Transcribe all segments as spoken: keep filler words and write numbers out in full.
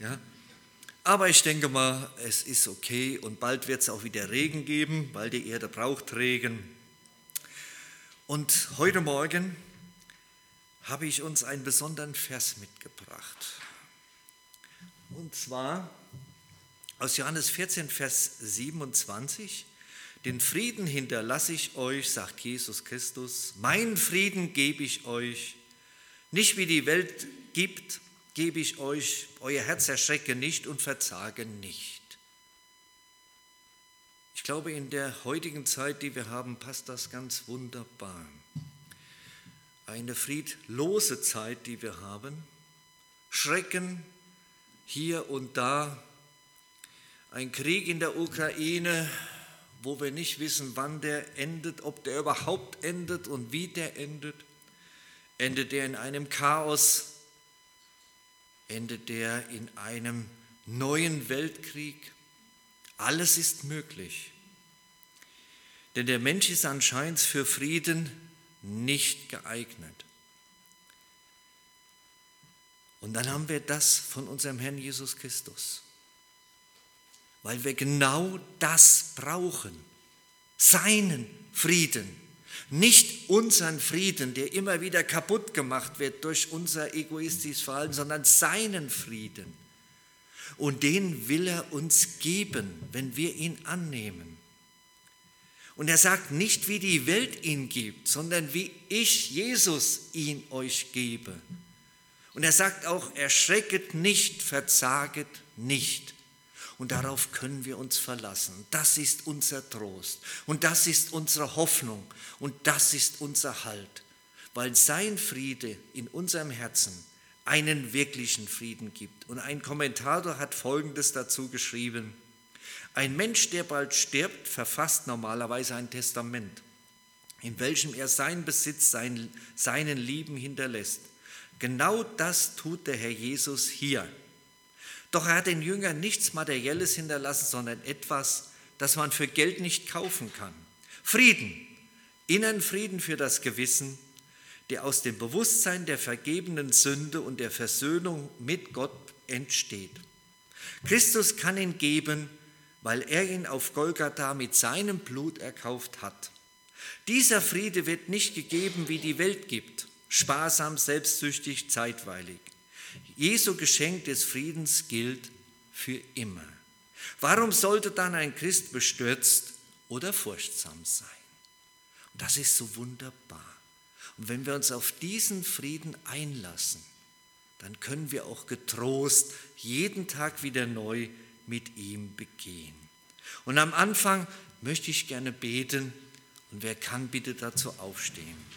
Ja? Aber ich denke mal, es ist okay und bald wird es auch wieder Regen geben, weil die Erde braucht Regen. Und heute Morgen habe ich uns einen besonderen Vers mitgebracht. Und zwar aus Johannes vierzehn, Vers siebenundzwanzig. Den Frieden hinterlasse ich euch, sagt Jesus Christus. Meinen Frieden gebe ich euch. Nicht wie die Welt gibt, gebe ich euch. Euer Herz erschrecke nicht und verzage nicht. Ich glaube, in der heutigen Zeit, die wir haben, passt das ganz wunderbar. Eine friedlose Zeit, die wir haben. Schrecken hier und da. Ein Krieg in der Ukraine, wo wir nicht wissen, wann der endet, ob der überhaupt endet und wie der endet. Endet der in einem Chaos? Endet der in einem neuen Weltkrieg? Alles ist möglich. Denn der Mensch ist anscheinend für Frieden nicht geeignet. Und dann haben wir das von unserem Herrn Jesus Christus. Weil wir genau das brauchen. Seinen Frieden. Nicht unseren Frieden, der immer wieder kaputt gemacht wird durch unser egoistisches Verhalten, sondern seinen Frieden. Und den will er uns geben, wenn wir ihn annehmen. Und er sagt nicht, wie die Welt ihn gibt, sondern wie ich, Jesus, ihn euch gebe. Und er sagt auch, erschrecket nicht, verzaget nicht. Und darauf können wir uns verlassen. Das ist unser Trost und das ist unsere Hoffnung und das ist unser Halt, weil sein Friede in unserem Herzen einen wirklichen Frieden gibt. Und ein Kommentator hat Folgendes dazu geschrieben: Ein Mensch, der bald stirbt, verfasst normalerweise ein Testament, in welchem er seinen Besitz, seinen, seinen Lieben hinterlässt. Genau das tut der Herr Jesus hier. Doch er hat den Jüngern nichts Materielles hinterlassen, sondern etwas, das man für Geld nicht kaufen kann. Frieden, inneren Frieden für das Gewissen, der aus dem Bewusstsein der vergebenen Sünde und der Versöhnung mit Gott entsteht. Christus kann ihn geben, weil er ihn auf Golgatha mit seinem Blut erkauft hat. Dieser Friede wird nicht gegeben, wie die Welt gibt, sparsam, selbstsüchtig, zeitweilig. Jesu Geschenk des Friedens gilt für immer. Warum sollte dann ein Christ bestürzt oder furchtsam sein? Und das ist so wunderbar. Und wenn wir uns auf diesen Frieden einlassen, dann können wir auch getrost jeden Tag wieder neu mit ihm begehen. Und am Anfang möchte ich gerne beten und wer kann, bitte dazu aufstehen.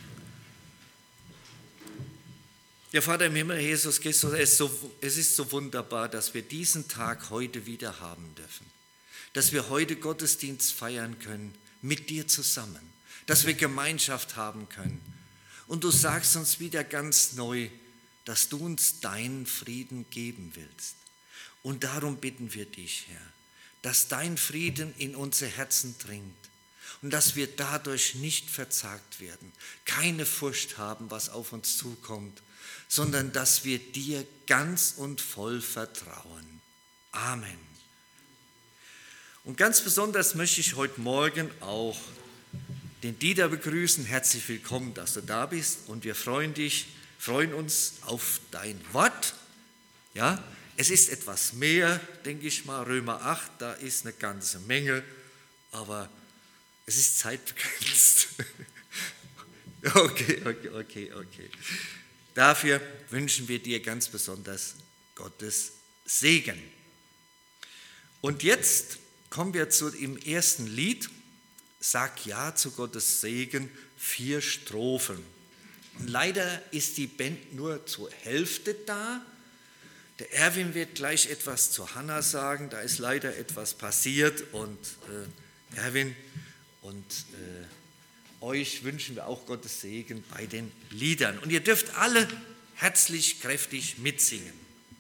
Ja, Vater im Himmel, Jesus Christus, es ist, so, es ist so wunderbar, dass wir diesen Tag heute wieder haben dürfen. Dass wir heute Gottesdienst feiern können mit dir zusammen. Dass wir Gemeinschaft haben können. Und du sagst uns wieder ganz neu, dass du uns deinen Frieden geben willst. Und darum bitten wir dich, Herr, dass dein Frieden in unser Herzen dringt. Und dass wir dadurch nicht verzagt werden, keine Furcht haben, was auf uns zukommt, sondern dass wir dir ganz und voll vertrauen. Amen. Und ganz besonders möchte ich heute Morgen auch den Dieter begrüßen. Herzlich willkommen, dass du da bist und wir freuen dich, freuen uns auf dein Wort. Ja, es ist etwas mehr, denke ich mal, Römer acht, da ist eine ganze Menge, aber es ist zeitbegrenzt. Okay, okay, okay, okay. Dafür wünschen wir dir ganz besonders Gottes Segen. Und jetzt kommen wir zu dem ersten Lied. Sag ja zu Gottes Segen, vier Strophen. Leider ist die Band nur zur Hälfte da. Der Erwin wird gleich etwas zu Hannah sagen. Da ist leider etwas passiert. Und äh, Erwin und äh, euch wünschen wir auch Gottes Segen bei den Liedern. Und ihr dürft alle herzlich, kräftig mitsingen.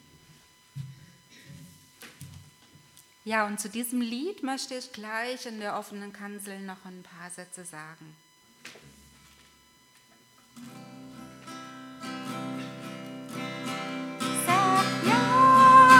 Ja, und zu diesem Lied möchte ich gleich in der offenen Kanzel noch ein paar Sätze sagen. Sag ja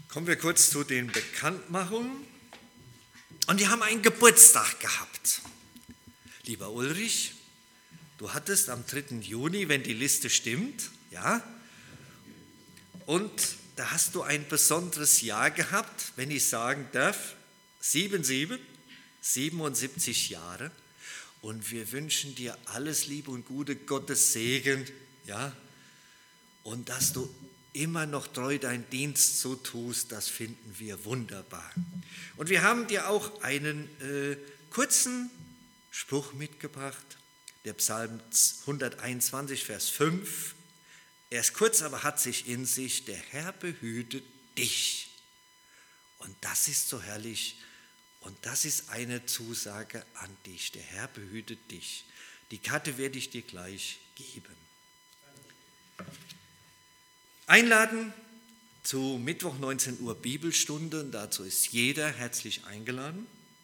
Kommen wir kurz zu den Bekanntmachungen. Und die haben einen Geburtstag gehabt. Lieber Ulrich, du hattest am dritten Juni, wenn die Liste stimmt, ja, und da hast du ein besonderes Jahr gehabt, wenn ich sagen darf, sieben sieben, siebenundsiebzig Jahre. Und wir wünschen dir alles Liebe und Gute, Gottes Segen, ja, und dass du immer noch treu deinen Dienst so tust, das finden wir wunderbar. Und wir haben dir auch einen äh, kurzen Spruch mitgebracht, der Psalm hunderteinundzwanzig, Vers fünf. Er ist kurz, aber hat sich in sich, der Herr behütet dich. Und das ist so herrlich und das ist eine Zusage an dich, der Herr behütet dich. Die Karte werde ich dir gleich geben. Einladen zu Mittwoch neunzehn Uhr Bibelstunde, und dazu ist jeder herzlich eingeladen.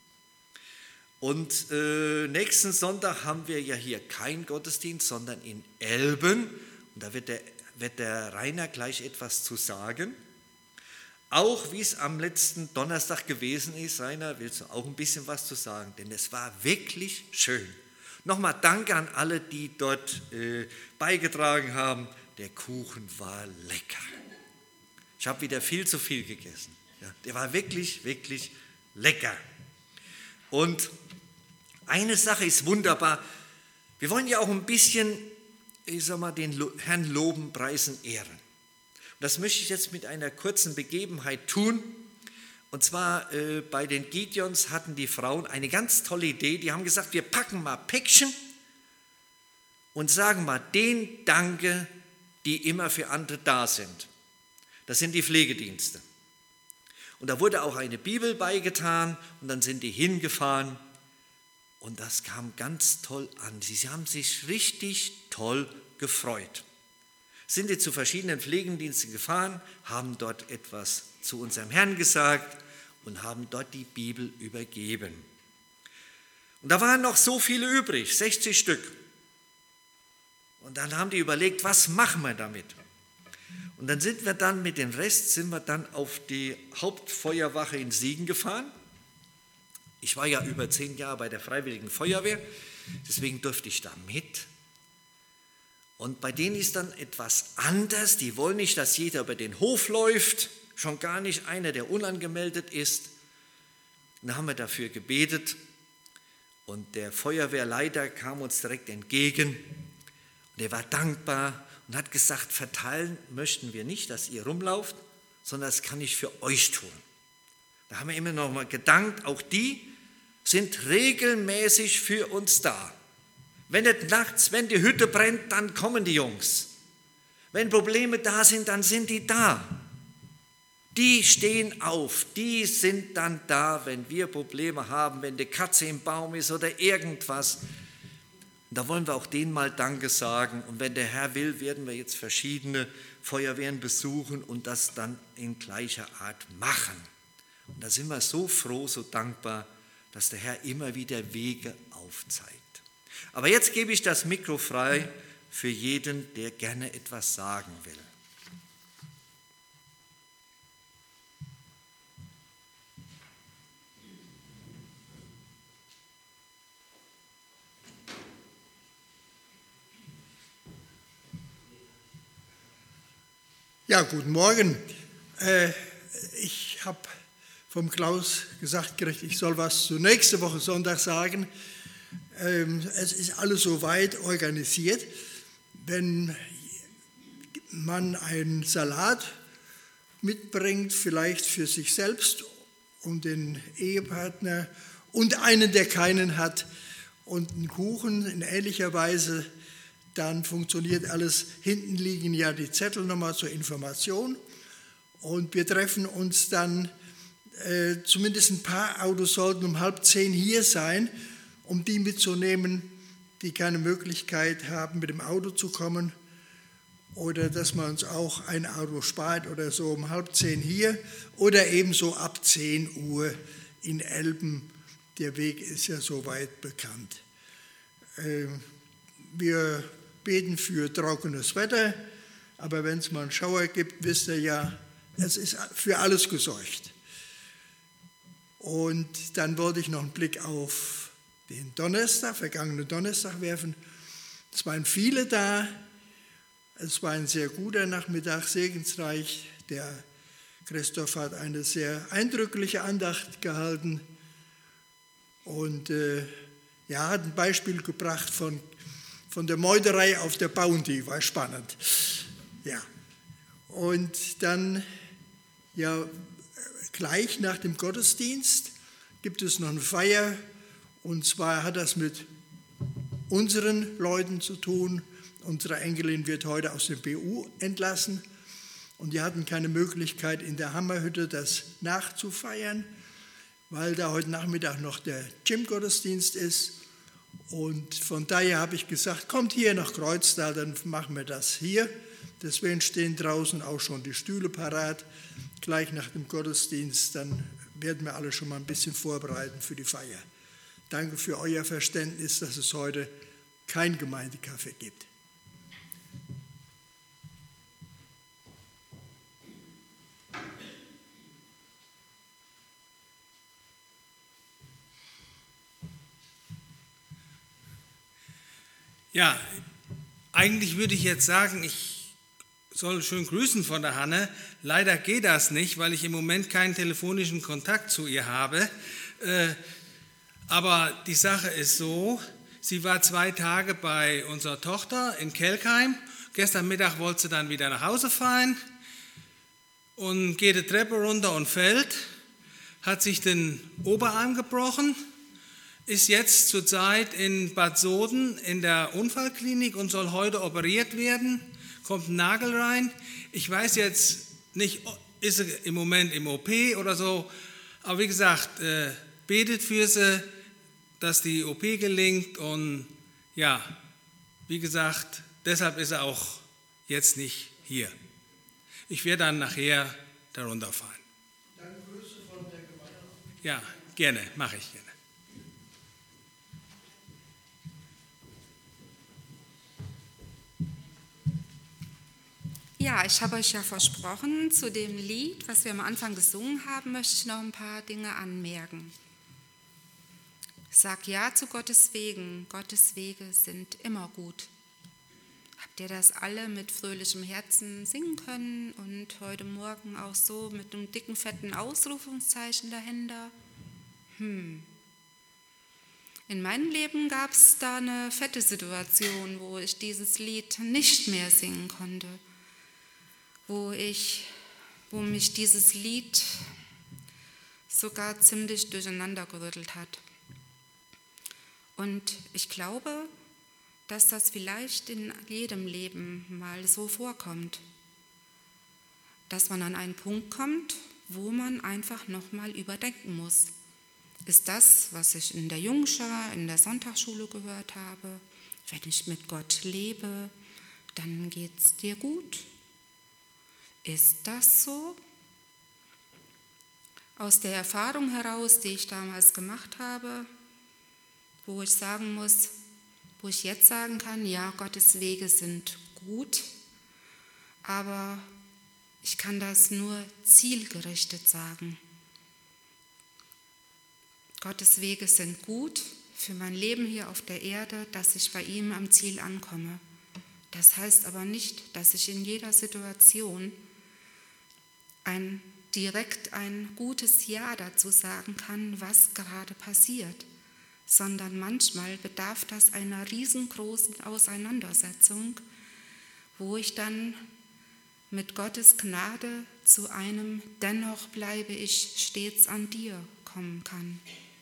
Und äh, nächsten Sonntag haben wir ja hier keinen Gottesdienst, sondern in Elben. Und da wird der, wird der Rainer gleich etwas zu sagen. Auch wie es am letzten Donnerstag gewesen ist, Rainer, willst du auch ein bisschen was zu sagen? Denn es war wirklich schön. Nochmal danke an alle, die dort äh, beigetragen haben. Der Kuchen war lecker. Ich habe wieder viel zu viel gegessen. Ja, der war wirklich, wirklich lecker. Und eine Sache ist wunderbar. Wir wollen ja auch ein bisschen, ich sag mal, den Herrn loben, preisen, ehren. Und das möchte ich jetzt mit einer kurzen Begebenheit tun. Und zwar äh, bei den Gideons hatten die Frauen eine ganz tolle Idee. Die haben gesagt, wir packen mal Päckchen und sagen mal den Danke, die immer für andere da sind. Das sind die Pflegedienste. Und da wurde auch eine Bibel beigetan und dann sind die hingefahren und das kam ganz toll an. Sie haben sich richtig toll gefreut. Sind die zu verschiedenen Pflegediensten gefahren, haben dort etwas zu unserem Herrn gesagt und haben dort die Bibel übergeben. Und da waren noch so viele übrig, sechzig Stück. Und dann haben die überlegt, was machen wir damit? Und dann sind wir dann mit dem Rest, sind wir dann auf die Hauptfeuerwache in Siegen gefahren. Ich war ja über zehn Jahre bei der Freiwilligen Feuerwehr, deswegen durfte ich da mit. Und bei denen ist dann etwas anders. Die wollen nicht, dass jeder über den Hof läuft, schon gar nicht einer, der unangemeldet ist. Und da haben wir dafür gebetet und der Feuerwehrleiter kam uns direkt entgegen. Und er war dankbar und hat gesagt, verteilen möchten wir nicht, dass ihr rumlauft, sondern das kann ich für euch tun. Da haben wir immer noch mal gedankt, auch die sind regelmäßig für uns da. Wenn es nachts, wenn die Hütte brennt, dann kommen die Jungs. Wenn Probleme da sind, dann sind die da. Die stehen auf, die sind dann da, wenn wir Probleme haben, wenn die Katze im Baum ist oder irgendwas. Und da wollen wir auch denen mal Danke sagen. Und wenn der Herr will, werden wir jetzt verschiedene Feuerwehren besuchen und das dann in gleicher Art machen. Und da sind wir so froh, so dankbar, dass der Herr immer wieder Wege aufzeigt. Aber jetzt gebe ich das Mikro frei für jeden, der gerne etwas sagen will. Ja, guten Morgen. Äh, ich habe vom Klaus gesagt gekriegt, ich soll was zu nächste Woche Sonntag sagen. Ähm, es ist alles soweit organisiert. Wenn man einen Salat mitbringt, vielleicht für sich selbst und den Ehepartner und einen, der keinen hat, und einen Kuchen in ähnlicher Weise, dann funktioniert alles. Hinten liegen ja die Zettel nochmal zur Information und wir treffen uns dann, äh, zumindest ein paar Autos sollten um halb zehn hier sein, um die mitzunehmen, die keine Möglichkeit haben, mit dem Auto zu kommen oder dass man uns auch ein Auto spart oder so um halb zehn hier oder ebenso ab zehn Uhr in Elben. Der Weg ist ja soweit bekannt. Äh, wir beten für trockenes Wetter, aber wenn es mal einen Schauer gibt, wisst ihr ja, es ist für alles gesorgt. Und dann wollte ich noch einen Blick auf den Donnerstag, vergangenen Donnerstag werfen. Es waren viele da. Es war ein sehr guter Nachmittag, segensreich. Der Christoph hat eine sehr eindrückliche Andacht gehalten und äh, ja, hat ein Beispiel gebracht von, von der Meuterei auf der Bounty, war spannend. Ja. Und dann, ja, gleich nach dem Gottesdienst gibt es noch eine Feier, und zwar hat das mit unseren Leuten zu tun. Unsere Enkelin wird heute aus dem B U entlassen und die hatten keine Möglichkeit, in der Hammerhütte das nachzufeiern, weil da heute Nachmittag noch der Gym-Gottesdienst ist. Und von daher habe ich gesagt, kommt hier nach Kreuztal, dann machen wir das hier. Deswegen stehen draußen auch schon die Stühle parat. Gleich nach dem Gottesdienst, dann werden wir alle schon mal ein bisschen vorbereiten für die Feier. Danke für euer Verständnis, dass es heute kein Gemeindekaffee gibt. Ja, eigentlich würde ich jetzt sagen, ich soll schön grüßen von der Hanne. Leider geht das nicht, weil ich im Moment keinen telefonischen Kontakt zu ihr habe. Aber die Sache ist so, sie war zwei Tage bei unserer Tochter in Kelkheim. Gestern Mittag wollte sie dann wieder nach Hause fahren und geht die Treppe runter und fällt, hat sich den Oberarm gebrochen, ist jetzt zurzeit in Bad Soden in der Unfallklinik und soll heute operiert werden, kommt ein Nagel rein. Ich weiß jetzt nicht, ist sie im Moment im O P oder so, aber wie gesagt, äh, betet für sie, dass die O P gelingt und ja, wie gesagt, deshalb ist er auch jetzt nicht hier. Ich werde dann nachher darunter fahren. Dann Grüße von der Gemeinde. Ja, gerne, mache ich gerne. Ja, ich habe euch ja versprochen, zu dem Lied, was wir am Anfang gesungen haben, möchte ich noch ein paar Dinge anmerken. Sag ja zu Gottes Wegen, Gottes Wege sind immer gut. Habt ihr das alle mit fröhlichem Herzen singen können und heute Morgen auch so mit einem dicken, fetten Ausrufungszeichen dahinter? Hm. In meinem Leben gab es da eine fette Situation, wo ich dieses Lied nicht mehr singen konnte. Wo, ich, wo mich dieses Lied sogar ziemlich durcheinander gerüttelt hat. Und ich glaube, dass das vielleicht in jedem Leben mal so vorkommt, dass man an einen Punkt kommt, wo man einfach nochmal überdenken muss. Ist das, was ich in der Jungschar, in der Sonntagsschule gehört habe, wenn ich mit Gott lebe, dann geht's dir gut? Ist das so? Aus der Erfahrung heraus, die ich damals gemacht habe, wo ich sagen muss, wo ich jetzt sagen kann, ja, Gottes Wege sind gut, aber ich kann das nur zielgerichtet sagen. Gottes Wege sind gut für mein Leben hier auf der Erde, dass ich bei ihm am Ziel ankomme. Das heißt aber nicht, dass ich in jeder Situation ein, direkt ein gutes Ja dazu sagen kann, was gerade passiert, sondern manchmal bedarf das einer riesengroßen Auseinandersetzung, wo ich dann mit Gottes Gnade zu einem Dennoch bleibe ich stets an dir kommen kann.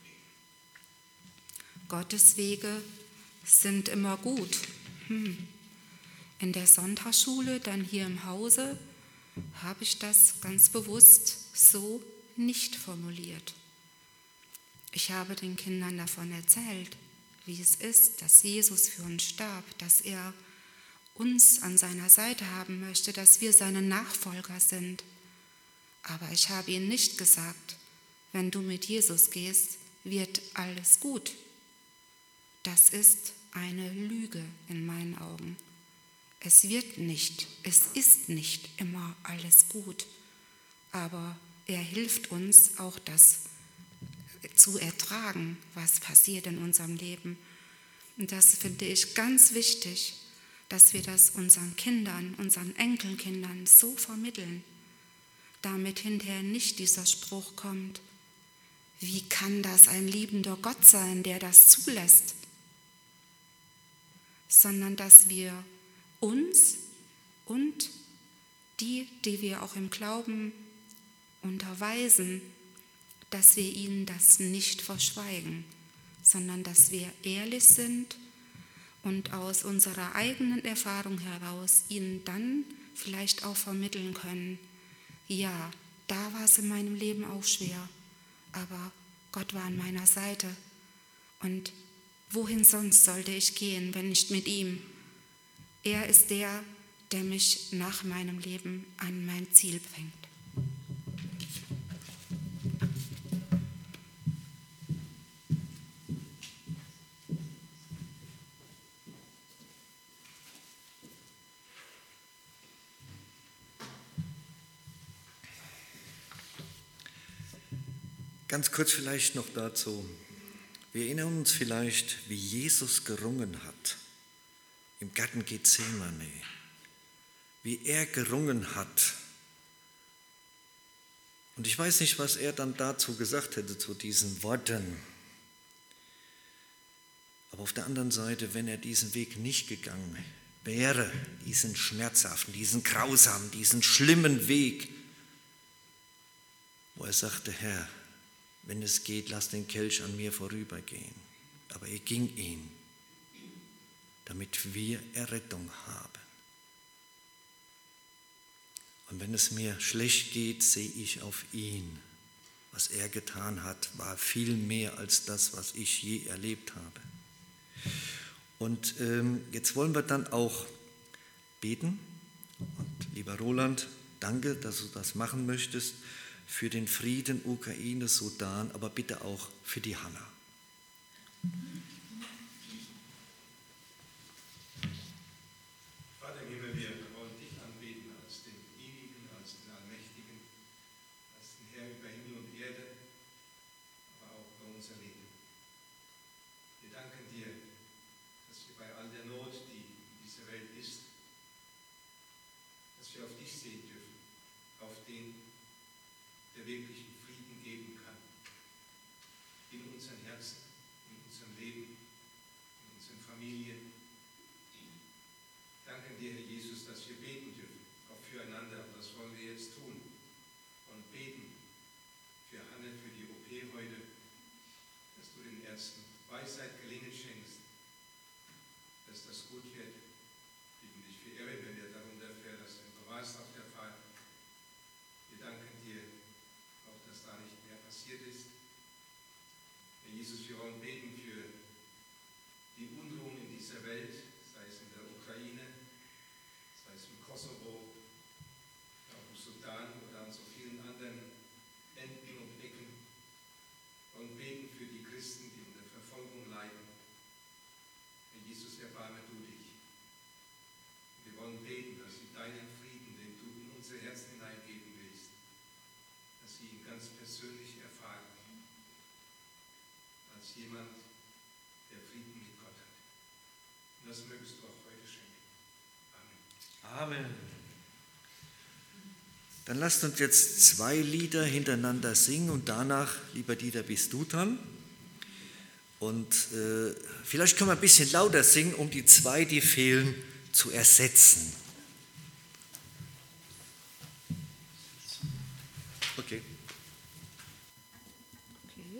Gottes Wege sind immer gut. Hm. In der Sonntagsschule, dann hier im Hause, habe ich das ganz bewusst so nicht formuliert. Ich habe den Kindern davon erzählt, wie es ist, dass Jesus für uns starb, dass er uns an seiner Seite haben möchte, dass wir seine Nachfolger sind. Aber ich habe ihnen nicht gesagt, wenn du mit Jesus gehst, wird alles gut. Das ist eine Lüge in meinen Augen. Es wird nicht, es ist nicht immer alles gut. aber er hilft uns auch das zu ertragen, was passiert in unserem Leben. Und das finde ich ganz wichtig, dass wir das unseren Kindern, unseren Enkelkindern so vermitteln, damit hinterher nicht dieser Spruch kommt: Wie kann das ein liebender Gott sein, der das zulässt? Sondern dass wir uns und die, die wir auch im Glauben unterweisen, dass wir ihnen das nicht verschweigen, sondern dass wir ehrlich sind und aus unserer eigenen Erfahrung heraus ihnen dann vielleicht auch vermitteln können: Ja, da war es in meinem Leben auch schwer, aber Gott war an meiner Seite. Und wohin sonst sollte ich gehen, wenn nicht mit ihm? Er ist der, der mich nach meinem Leben an mein Ziel bringt. Ganz kurz vielleicht noch dazu. Wir erinnern uns vielleicht, wie Jesus gerungen hat im Garten Gethsemane, wie er gerungen hat. Und ich weiß nicht, was er dann dazu gesagt hätte, zu diesen Worten. Aber auf der anderen Seite, wenn er diesen Weg nicht gegangen wäre, diesen schmerzhaften, diesen grausamen, diesen schlimmen Weg, wo er sagte: Herr, wenn es geht, lass den Kelch an mir vorübergehen. Aber er ging ihn, damit wir Errettung haben. Und wenn es mir schlecht geht, sehe ich auf ihn. Was er getan hat, war viel mehr als das, was ich je erlebt habe. Und ähm, jetzt wollen wir dann auch beten. Und lieber Roland, danke, dass du das machen möchtest, für den Frieden Ukraine, Sudan, aber bitte auch für die Hanna. Vater im Himmel, wir wollen dich anbeten als den Ewigen, als den Allmächtigen, als den Herr über Himmel und Erde, aber auch über unser Leben. Wir danken dir, dass wir bei all der Not, die in dieser Welt ist, dass wir auf dich sehen dürfen, auf den, der wirklichen Frieden geben kann. In unseren Herzen, in unserem Leben, in unseren Familien. Danke dir, Herr Jesus, dass wir beten dürfen, auch füreinander. Und das wollen wir jetzt tun. Und beten für Hanne, für die O P heute, dass du den Ärzten Weisheit, Gelingen schenkst, dass das gut wird. Bitten dich für Erin, wenn er darunter fährt, dass du ihn bewahrst auf der Fahrt. Wir danken dir, dass da nicht mehr passiert ist. Herr Jesus, wir wollen beten für die Unruhen in dieser Welt, sei es in der Ukraine, sei es im Kosovo, auch im Sudan oder an so vielen anderen Enden und Ecken. Wir wollen beten für die Christen, die unter Verfolgung leiden. Herr Jesus, erbarme du dich. Wir wollen beten, dass sie deinen Frieden, den du in unsere Herzen hineingeben willst, dass sie ihn ganz persönlich erfahren, als jemand, der Frieden mit Gott hat. Und das mögest du auch heute schenken. Amen. Amen. Dann lasst uns jetzt zwei Lieder hintereinander singen und danach, lieber Dieter, bist du dran. Und äh, vielleicht können wir ein bisschen lauter singen, um die zwei, die fehlen, zu ersetzen. Okay. Okay.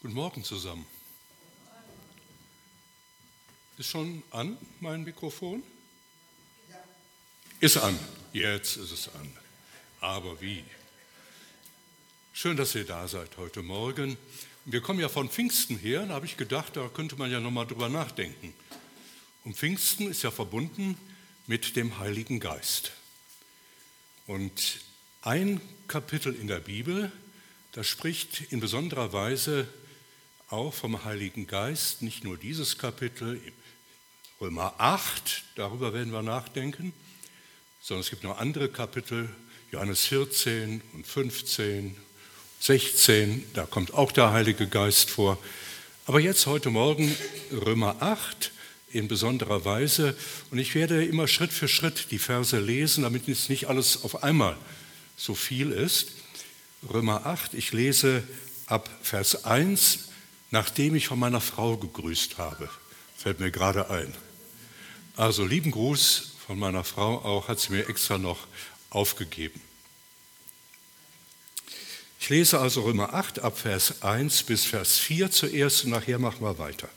Guten Morgen zusammen. Ist schon an, mein Mikrofon? Ja. Ist an. Jetzt ist es an. Aber wie? Schön, dass ihr da seid heute Morgen. Wir kommen ja von Pfingsten her, da habe ich gedacht, da könnte man ja nochmal drüber nachdenken. Und Pfingsten ist ja verbunden mit dem Heiligen Geist. Und ein Kapitel in der Bibel, das spricht in besonderer Weise auch vom Heiligen Geist, nicht nur dieses Kapitel, Römer acht, darüber werden wir nachdenken, sondern es gibt noch andere Kapitel, Johannes vierzehn und fünfzehn, sechzehn, da kommt auch der Heilige Geist vor. Aber jetzt heute Morgen Römer acht in besonderer Weise. Und ich werde immer Schritt für Schritt die Verse lesen, damit es nicht alles auf einmal so viel ist. Römer acht, ich lese ab Vers eins, nachdem ich von meiner Frau gegrüßt habe. Fällt mir gerade ein. Also lieben Gruß von meiner Frau auch, hat sie mir extra noch aufgegeben. Ich lese also Römer acht ab Vers eins bis Vers vier zuerst und nachher machen wir weiter.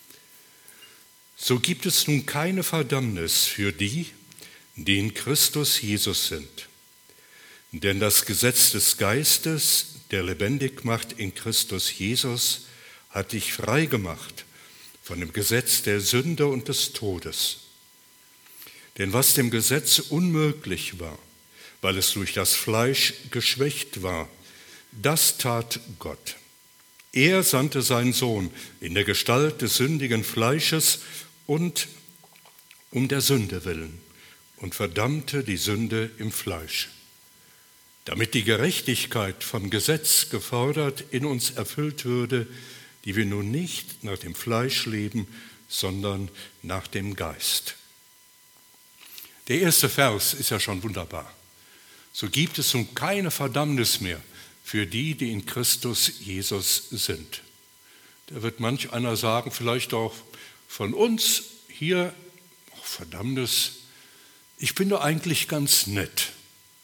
So gibt es nun keine Verdammnis für die, die in Christus Jesus sind. Denn das Gesetz des Geistes, der lebendig macht in Christus Jesus, hat dich frei gemacht von dem Gesetz der Sünde und des Todes. Denn was dem Gesetz unmöglich war, weil es durch das Fleisch geschwächt war, das tat Gott. Er sandte seinen Sohn in der Gestalt des sündigen Fleisches und um der Sünde willen und verdammte die Sünde im Fleisch, damit die Gerechtigkeit vom Gesetz gefordert in uns erfüllt würde, die wir nun nicht nach dem Fleisch leben, sondern nach dem Geist. Der erste Vers ist ja schon wunderbar. So gibt es nun keine Verdammnis mehr für die, die in Christus Jesus sind. Da wird manch einer sagen, vielleicht auch von uns hier, oh, Verdammnis, ich bin doch eigentlich ganz nett.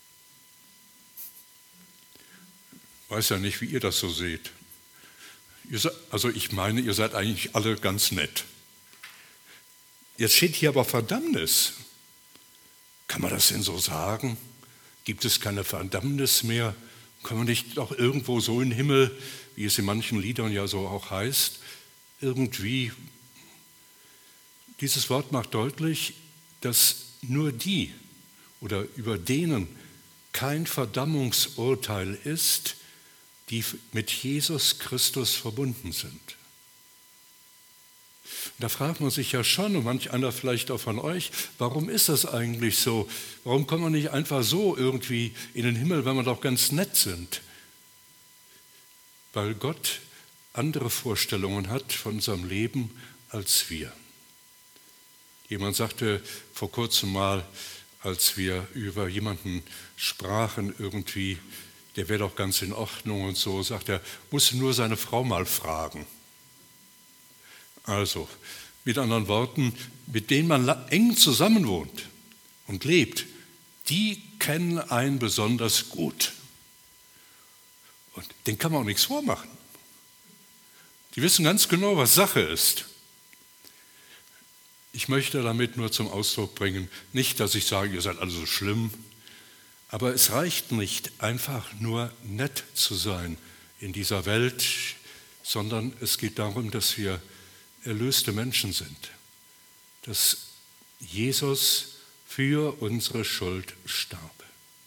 Ich weiß ja nicht, wie ihr das so seht. Ihr seid, also ich meine, ihr seid eigentlich alle ganz nett. Jetzt steht hier aber Verdammnis. Kann man das denn so sagen? Gibt es keine Verdammnis mehr? Kann man nicht auch irgendwo so in den Himmel, wie es in manchen Liedern ja so auch heißt, irgendwie, dieses Wort macht deutlich, dass nur die oder über denen kein Verdammungsurteil ist, die mit Jesus Christus verbunden sind. Da fragt man sich ja schon, und manch einer vielleicht auch von euch, warum ist das eigentlich so? Warum kommt man nicht einfach so irgendwie in den Himmel, wenn wir doch ganz nett sind? Weil Gott andere Vorstellungen hat von unserem Leben als wir. Jemand sagte vor kurzem mal, als wir über jemanden sprachen, irgendwie, der wäre doch ganz in Ordnung und so, sagt er, muss nur seine Frau mal fragen. Also, mit anderen Worten, mit denen man eng zusammenwohnt und lebt, die kennen einen besonders gut. Und denen kann man auch nichts vormachen. Die wissen ganz genau, was Sache ist. Ich möchte damit nur zum Ausdruck bringen, nicht, dass ich sage, ihr seid alle so schlimm, aber es reicht nicht, einfach nur nett zu sein in dieser Welt, sondern es geht darum, dass wir erlöste Menschen sind, dass Jesus für unsere Schuld starb.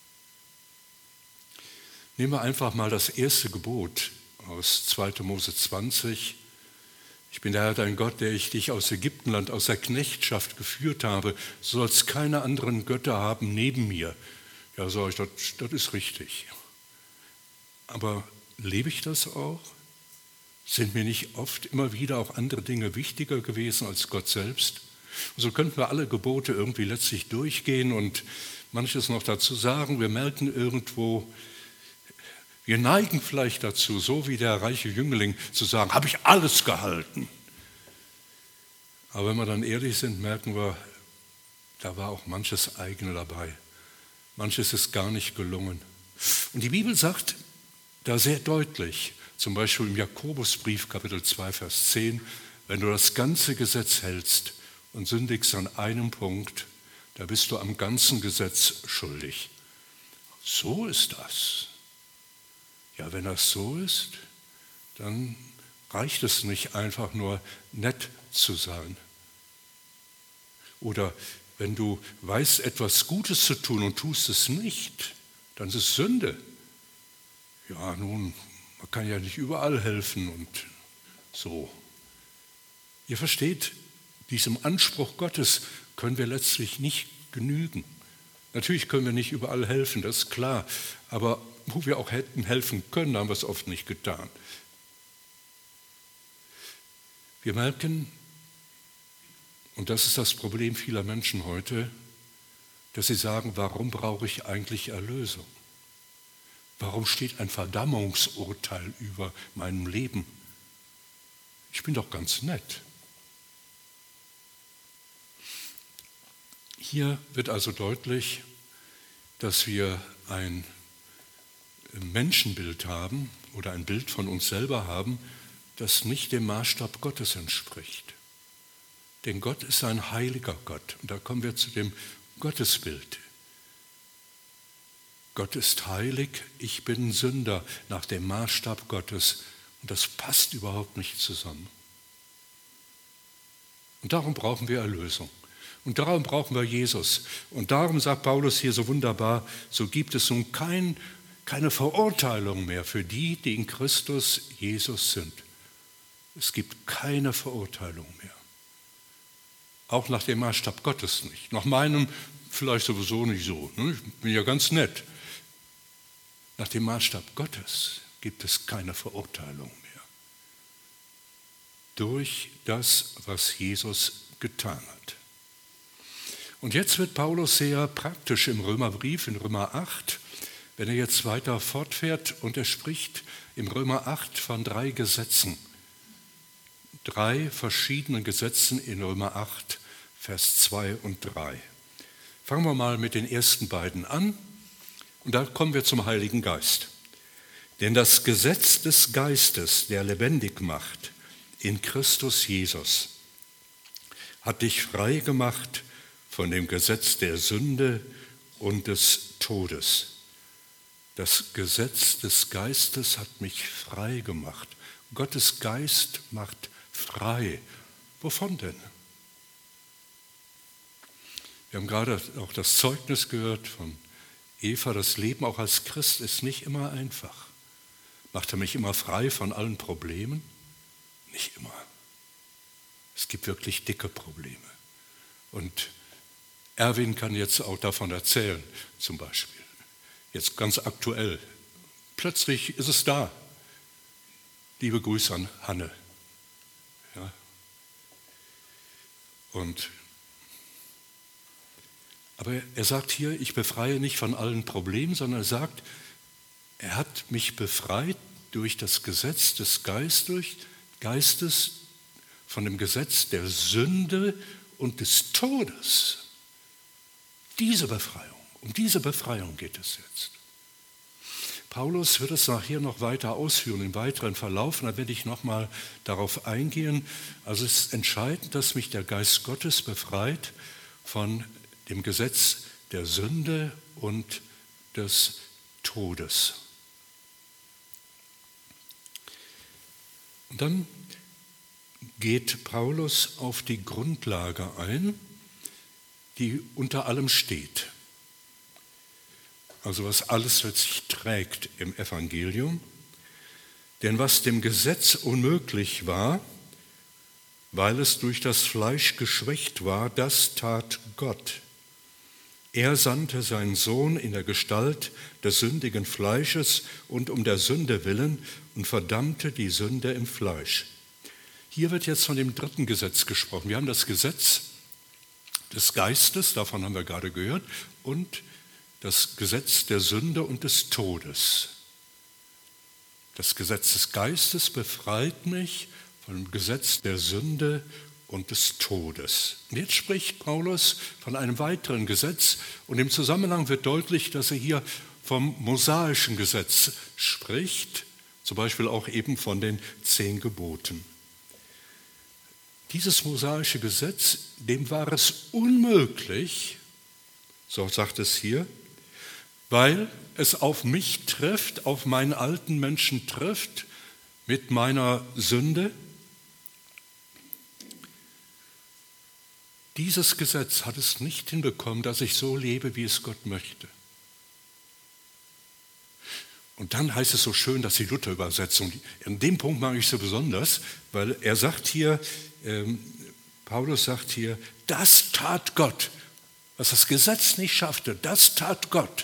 Nehmen wir einfach mal das erste Gebot aus zweiter Mose zwanzig. Ich bin der Herr, dein Gott, der ich dich aus Ägyptenland, aus der Knechtschaft geführt habe. Du sollst keine anderen Götter haben neben mir. Ja, sage ich, das, das ist richtig. Aber lebe ich das auch? Sind mir nicht oft immer wieder auch andere Dinge wichtiger gewesen als Gott selbst? Und so könnten wir alle Gebote irgendwie letztlich durchgehen und manches noch dazu sagen. Wir merken irgendwo, wir neigen vielleicht dazu, so wie der reiche Jüngling, zu sagen, habe ich alles gehalten. Aber wenn wir dann ehrlich sind, merken wir, da war auch manches eigene dabei. Manches ist gar nicht gelungen. Und die Bibel sagt da sehr deutlich, Zum Beispiel im Jakobusbrief, Kapitel zwei, Vers zehn, wenn du das ganze Gesetz hältst und sündigst an einem Punkt, da bist du am ganzen Gesetz schuldig. So ist das. Ja, wenn das so ist, dann reicht es nicht einfach nur nett zu sein. Oder wenn du weißt, etwas Gutes zu tun und tust es nicht, dann ist es Sünde. Ja, nun, man kann ja nicht überall helfen und so. Ihr versteht, diesem Anspruch Gottes können wir letztlich nicht genügen. Natürlich können wir nicht überall helfen, das ist klar, aber wo wir auch hätten helfen können, haben wir es oft nicht getan. Wir merken, und das ist das Problem vieler Menschen heute, dass sie sagen, warum brauche ich eigentlich Erlösung? Warum steht ein Verdammungsurteil über meinem Leben? Ich bin doch ganz nett. Hier wird also deutlich, dass wir ein Menschenbild haben oder ein Bild von uns selber haben, das nicht dem Maßstab Gottes entspricht. Denn Gott ist ein heiliger Gott. Und da kommen wir zu dem Gottesbild. Gott ist heilig, ich bin Sünder nach dem Maßstab Gottes. Und das passt überhaupt nicht zusammen. Und darum brauchen wir Erlösung. Und darum brauchen wir Jesus. Und darum sagt Paulus hier so wunderbar, so gibt es nun kein, keine Verurteilung mehr für die, die in Christus Jesus sind. Es gibt keine Verurteilung mehr. Auch nach dem Maßstab Gottes nicht. Nach meinem vielleicht sowieso nicht so. Ne? Ich bin ja ganz nett. Nach dem Maßstab Gottes gibt es keine Verurteilung mehr. Durch das, was Jesus getan hat. Und jetzt wird Paulus sehr praktisch im Römerbrief, in Römer acht, wenn er jetzt weiter fortfährt und er spricht im Römer acht von drei Gesetzen. Drei verschiedenen Gesetzen in Römer acht, Vers zwei und drei. Fangen wir mal mit den ersten beiden an und da kommen wir zum Heiligen Geist. Denn das Gesetz des Geistes, der lebendig macht, in Christus Jesus, hat dich frei gemacht von dem Gesetz der Sünde und des Todes. Das Gesetz des Geistes hat mich frei gemacht. Gottes Geist macht frei. Wovon denn? Wir haben gerade auch das Zeugnis gehört von Eva. Das Leben auch als Christ ist nicht immer einfach. Macht er mich immer frei von allen Problemen? Nicht immer. Es gibt wirklich dicke Probleme. Und Erwin kann jetzt auch davon erzählen, zum Beispiel. Jetzt ganz aktuell. Plötzlich ist es da. Liebe Grüße an Hanne. Ja. Und, aber er sagt hier, ich befreie nicht von allen Problemen, sondern er sagt, er hat mich befreit durch das Gesetz des Geistes, von dem Gesetz der Sünde und des Todes. Diese Befreiung, um diese Befreiung geht es jetzt. Paulus wird es nachher noch weiter ausführen, im weiteren Verlauf, und da werde ich nochmal darauf eingehen. Also es ist entscheidend, dass mich der Geist Gottes befreit von dem Gesetz der Sünde und des Todes. Und dann geht Paulus auf die Grundlage ein, die unter allem steht. Also was alles letztlich trägt im Evangelium. Denn was dem Gesetz unmöglich war, weil es durch das Fleisch geschwächt war, das tat Gott. Er sandte seinen Sohn in der Gestalt des sündigen Fleisches und um der Sünde willen und verdammte die Sünde im Fleisch. Hier wird jetzt von dem dritten Gesetz gesprochen. Wir haben das Gesetz des Geistes, davon haben wir gerade gehört, und das Gesetz der Sünde und des Todes. Das Gesetz des Geistes befreit mich vom Gesetz der Sünde und des Todes. Und jetzt spricht Paulus von einem weiteren Gesetz und im Zusammenhang wird deutlich, dass er hier vom mosaischen Gesetz spricht, Zum Beispiel auch eben von den zehn Geboten. Dieses mosaische Gesetz, dem war es unmöglich, so sagt es hier, weil es auf mich trifft, auf meinen alten Menschen trifft, mit meiner Sünde. Dieses Gesetz hat es nicht hinbekommen, dass ich so lebe, wie es Gott möchte. Und dann heißt es so schön, dass die Luther-Übersetzung, an dem Punkt mag ich so besonders, weil er sagt hier, ähm, Paulus sagt hier, das tat Gott, was das Gesetz nicht schaffte, das tat Gott.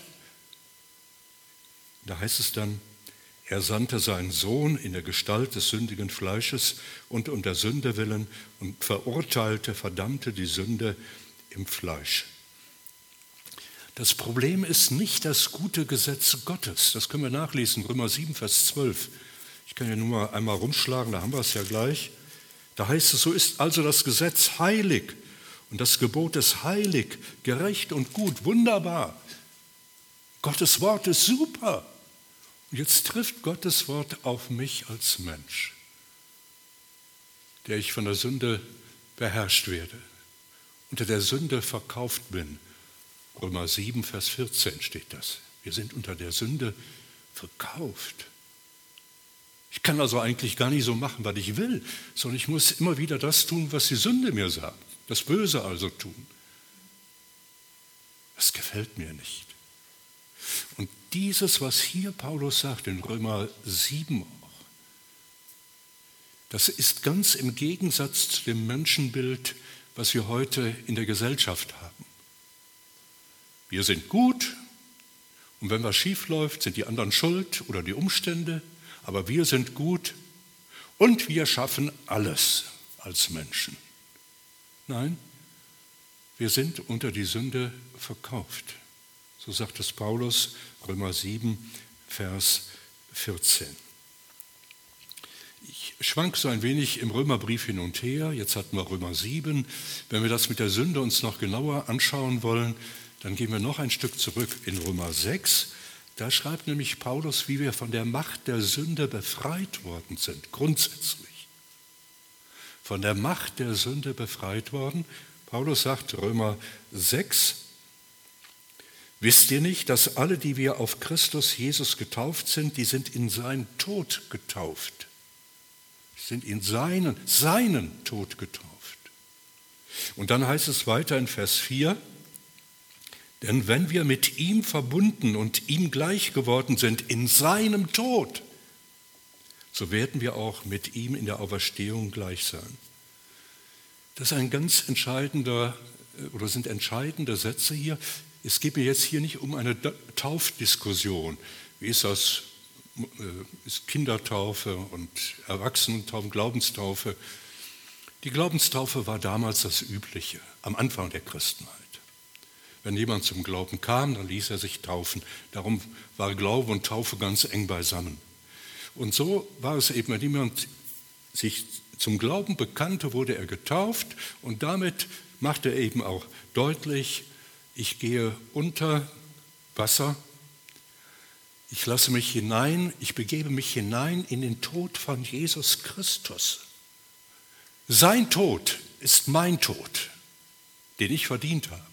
Da heißt es dann, er sandte seinen Sohn in der Gestalt des sündigen Fleisches und um der Sünde willen und verurteilte, verdammte die Sünde im Fleisch. Das Problem ist nicht das gute Gesetz Gottes. Das können wir nachlesen, Römer sieben, Vers zwölf. Ich kann ja nur mal einmal rumschlagen, da haben wir es ja gleich. Da heißt es, so ist also das Gesetz heilig und das Gebot ist heilig, gerecht und gut, wunderbar. Gottes Wort ist super. Und jetzt trifft Gottes Wort auf mich als Mensch, der ich von der Sünde beherrscht werde, unter der Sünde verkauft bin. Römer sieben, Vers vierzehn steht das. Wir sind unter der Sünde verkauft. Ich kann also eigentlich gar nicht so machen, was ich will, sondern ich muss immer wieder das tun, was die Sünde mir sagt. Das Böse also tun. Das gefällt mir nicht. Und dieses, was hier Paulus sagt, in Römer sieben auch, das ist ganz im Gegensatz zu dem Menschenbild, was wir heute in der Gesellschaft haben. Wir sind gut und wenn was schief läuft, sind die anderen schuld oder die Umstände, aber wir sind gut und wir schaffen alles als Menschen. Nein, wir sind unter die Sünde verkauft. So sagt es Paulus, Römer sieben, Vers vierzehn. Ich schwank so ein wenig im Römerbrief hin und her, jetzt hatten wir Römer sieben. Wenn wir das mit der Sünde uns noch genauer anschauen wollen, dann gehen wir noch ein Stück zurück in Römer sechs. Da schreibt nämlich Paulus, wie wir von der Macht der Sünde befreit worden sind, grundsätzlich. Von der Macht der Sünde befreit worden. Paulus sagt, Römer sechs, wisst ihr nicht, dass alle, die wir auf Christus Jesus getauft sind, die sind in seinen Tod getauft. Die sind in seinen, seinen Tod getauft. Und dann heißt es weiter in Vers vier, denn wenn wir mit ihm verbunden und ihm gleich geworden sind in seinem Tod, so werden wir auch mit ihm in der Auferstehung gleich sein. Das ist ein ganz entscheidender, oder sind entscheidende Sätze hier. Es geht mir jetzt hier nicht um eine Taufdiskussion. Wie ist das? Ist Kindertaufe und Erwachsenentaufe, Glaubenstaufe? Die Glaubenstaufe war damals das Übliche, am Anfang der Christenheit. Wenn jemand zum Glauben kam, dann ließ er sich taufen. Darum war Glaube und Taufe ganz eng beisammen. Und so war es eben, wenn jemand sich zum Glauben bekannte, wurde er getauft und damit machte er eben auch deutlich, ich gehe unter Wasser, ich lasse mich hinein, ich begebe mich hinein in den Tod von Jesus Christus. Sein Tod ist mein Tod, den ich verdient habe.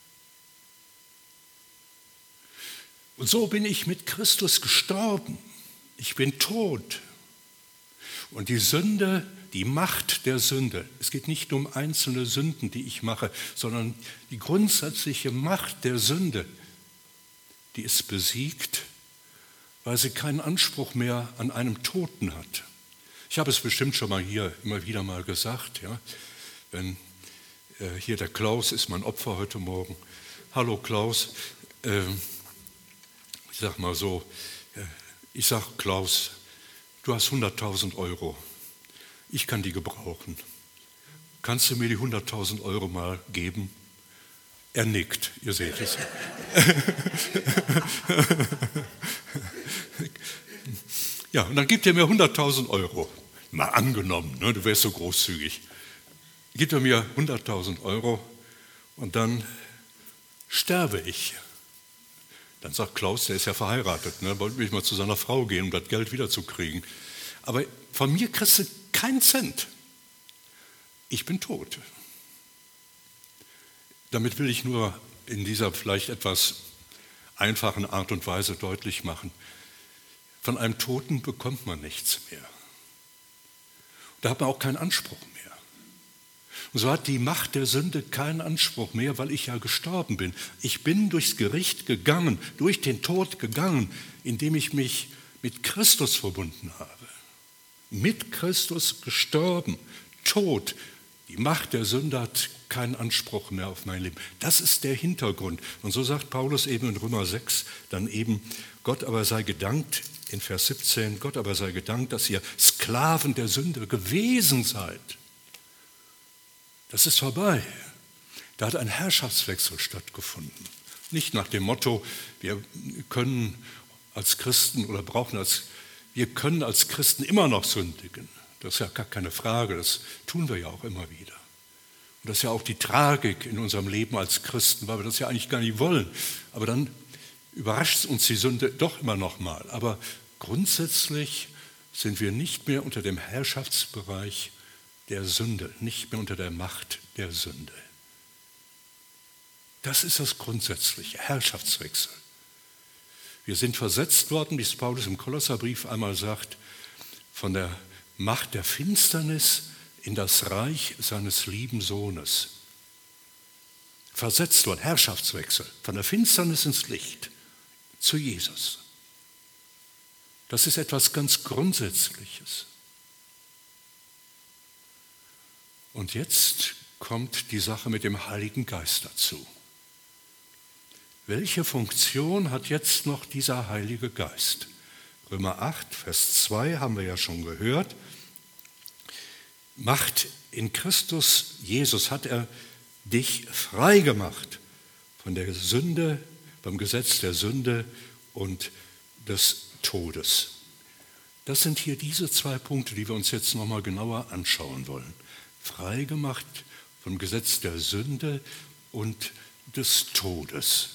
Und so bin ich mit Christus gestorben. Ich bin tot. Und die Sünde, die Macht der Sünde, es geht nicht um einzelne Sünden, die ich mache, sondern die grundsätzliche Macht der Sünde, die ist besiegt, weil sie keinen Anspruch mehr an einem Toten hat. Ich habe es bestimmt schon mal hier immer wieder mal gesagt, ja, wenn äh, hier der Klaus ist mein Opfer heute Morgen. Hallo Klaus. Äh, Ich sage mal so, ich sage Klaus, du hast hunderttausend Euro, ich kann die gebrauchen. Kannst du mir die hunderttausend Euro mal geben? Er nickt, ihr seht es. Ja, und dann gibt er mir hunderttausend Euro. Mal angenommen, ne, du wärst so großzügig. Gibt er mir hunderttausend Euro und dann sterbe ich. Dann sagt Klaus, der ist ja verheiratet, ne? Wollte mich mal zu seiner Frau gehen, um das Geld wiederzukriegen. Aber von mir kriegst du keinen Cent. Ich bin tot. Damit will ich nur in dieser vielleicht etwas einfachen Art und Weise deutlich machen, von einem Toten bekommt man nichts mehr. Da hat man auch keinen Anspruch mehr. Und so hat die Macht der Sünde keinen Anspruch mehr, weil ich ja gestorben bin. Ich bin durchs Gericht gegangen, durch den Tod gegangen, indem ich mich mit Christus verbunden habe. Mit Christus gestorben, tot. Die Macht der Sünde hat keinen Anspruch mehr auf mein Leben. Das ist der Hintergrund. Und so sagt Paulus eben in Römer sechs, dann eben, Gott aber sei gedankt, in Vers siebzehn, Gott aber sei gedankt, dass ihr Sklaven der Sünde gewesen seid. Das ist vorbei. Da hat ein Herrschaftswechsel stattgefunden. Nicht nach dem Motto, wir können als Christen oder brauchen als, wir können als Christen immer noch sündigen. Das ist ja gar keine Frage, das tun wir ja auch immer wieder. Und das ist ja auch die Tragik in unserem Leben als Christen, weil wir das ja eigentlich gar nicht wollen. Aber dann überrascht uns die Sünde doch immer noch mal. Aber grundsätzlich sind wir nicht mehr unter dem Herrschaftsbereich der Sünde, nicht mehr unter der Macht der Sünde. Das ist das Grundsätzliche, Herrschaftswechsel. Wir sind versetzt worden, wie es Paulus im Kolosserbrief einmal sagt, von der Macht der Finsternis in das Reich seines lieben Sohnes. Versetzt worden, Herrschaftswechsel, von der Finsternis ins Licht, zu Jesus. Das ist etwas ganz Grundsätzliches. Und jetzt kommt die Sache mit dem Heiligen Geist dazu. Welche Funktion hat jetzt noch dieser Heilige Geist? Römer acht, Vers zwei haben wir ja schon gehört. Macht in Christus Jesus, hat er dich frei gemacht von der Sünde, vom Gesetz der Sünde und des Todes. Das sind hier diese zwei Punkte, die wir uns jetzt nochmal genauer anschauen wollen. Frei gemacht vom Gesetz der Sünde und des Todes.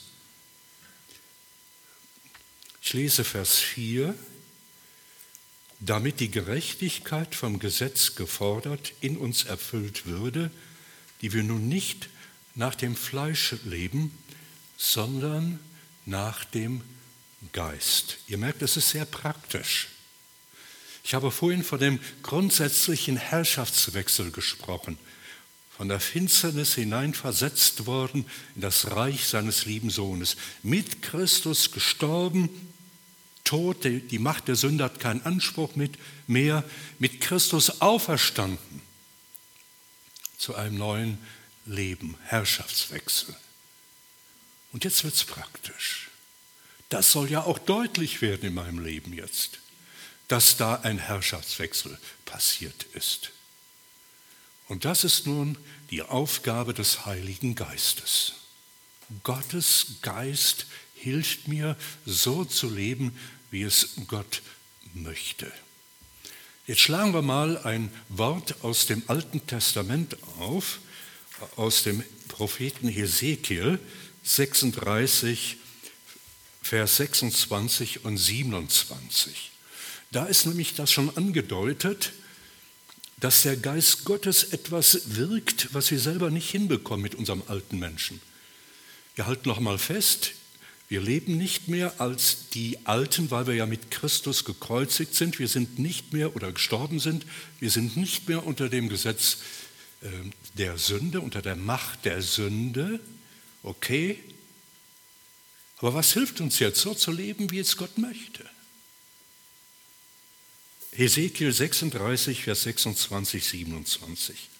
Ich lese Vers vier. Damit die Gerechtigkeit vom Gesetz gefordert in uns erfüllt würde, die wir nun nicht nach dem Fleisch leben, sondern nach dem Geist. Ihr merkt, das ist sehr praktisch. Ich habe vorhin von dem grundsätzlichen Herrschaftswechsel gesprochen, von der Finsternis hineinversetzt worden in das Reich seines lieben Sohnes. Mit Christus gestorben, tot, die Macht der Sünde hat keinen Anspruch mit mehr, mit Christus auferstanden zu einem neuen Leben, Herrschaftswechsel. Und jetzt wird es praktisch. Das soll ja auch deutlich werden in meinem Leben jetzt, dass da ein Herrschaftswechsel passiert ist. Und das ist nun die Aufgabe des Heiligen Geistes. Gottes Geist hilft mir, so zu leben, wie es Gott möchte. Jetzt schlagen wir mal ein Wort aus dem Alten Testament auf, aus dem Propheten Hesekiel sechsunddreißig, Vers sechsundzwanzig und siebenundzwanzig. Da ist nämlich das schon angedeutet, dass der Geist Gottes etwas wirkt, was wir selber nicht hinbekommen mit unserem alten Menschen. Wir halten noch mal fest, wir leben nicht mehr als die Alten, weil wir ja mit Christus gekreuzigt sind. Wir sind nicht mehr oder gestorben sind. Wir sind nicht mehr unter dem Gesetz der Sünde, unter der Macht der Sünde. Okay, aber was hilft uns jetzt, so zu leben, wie es Gott möchte? Hesekiel sechsunddreißig, Vers sechsundzwanzig, siebenundzwanzig.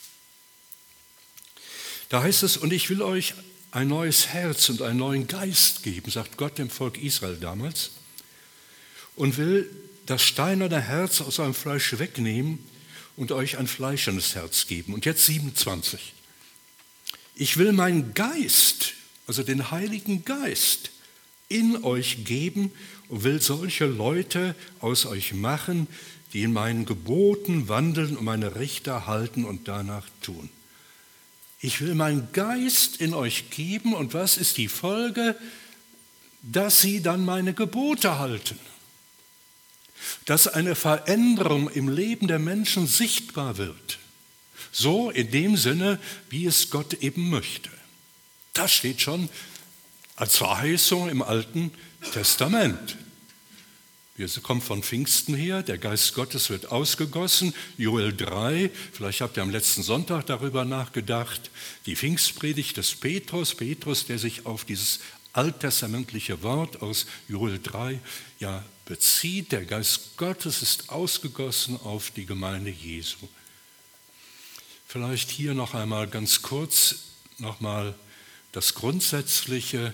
Da heißt es, und ich will euch ein neues Herz und einen neuen Geist geben, sagt Gott dem Volk Israel damals, und will das steinerne Herz aus eurem Fleisch wegnehmen und euch ein fleischernes Herz geben. Und jetzt siebenundzwanzig. Ich will meinen Geist, also den Heiligen Geist, in euch geben und will solche Leute aus euch machen, die in meinen Geboten wandeln und meine Richter halten und danach tun. Ich will meinen Geist in euch geben und was ist die Folge? dass sie dann meine Gebote halten. Dass eine Veränderung im Leben der Menschen sichtbar wird. So in dem Sinne, wie es Gott eben möchte. Das steht schon als Verheißung im Alten Testament. Wir kommen von Pfingsten her, der Geist Gottes wird ausgegossen, Joel drei, vielleicht habt ihr am letzten Sonntag darüber nachgedacht, die Pfingstpredigt des Petrus, Petrus, der sich auf dieses alttestamentliche Wort aus Joel drei ja bezieht, der Geist Gottes ist ausgegossen auf die Gemeinde Jesu. Vielleicht hier noch einmal ganz kurz nochmal das Grundsätzliche,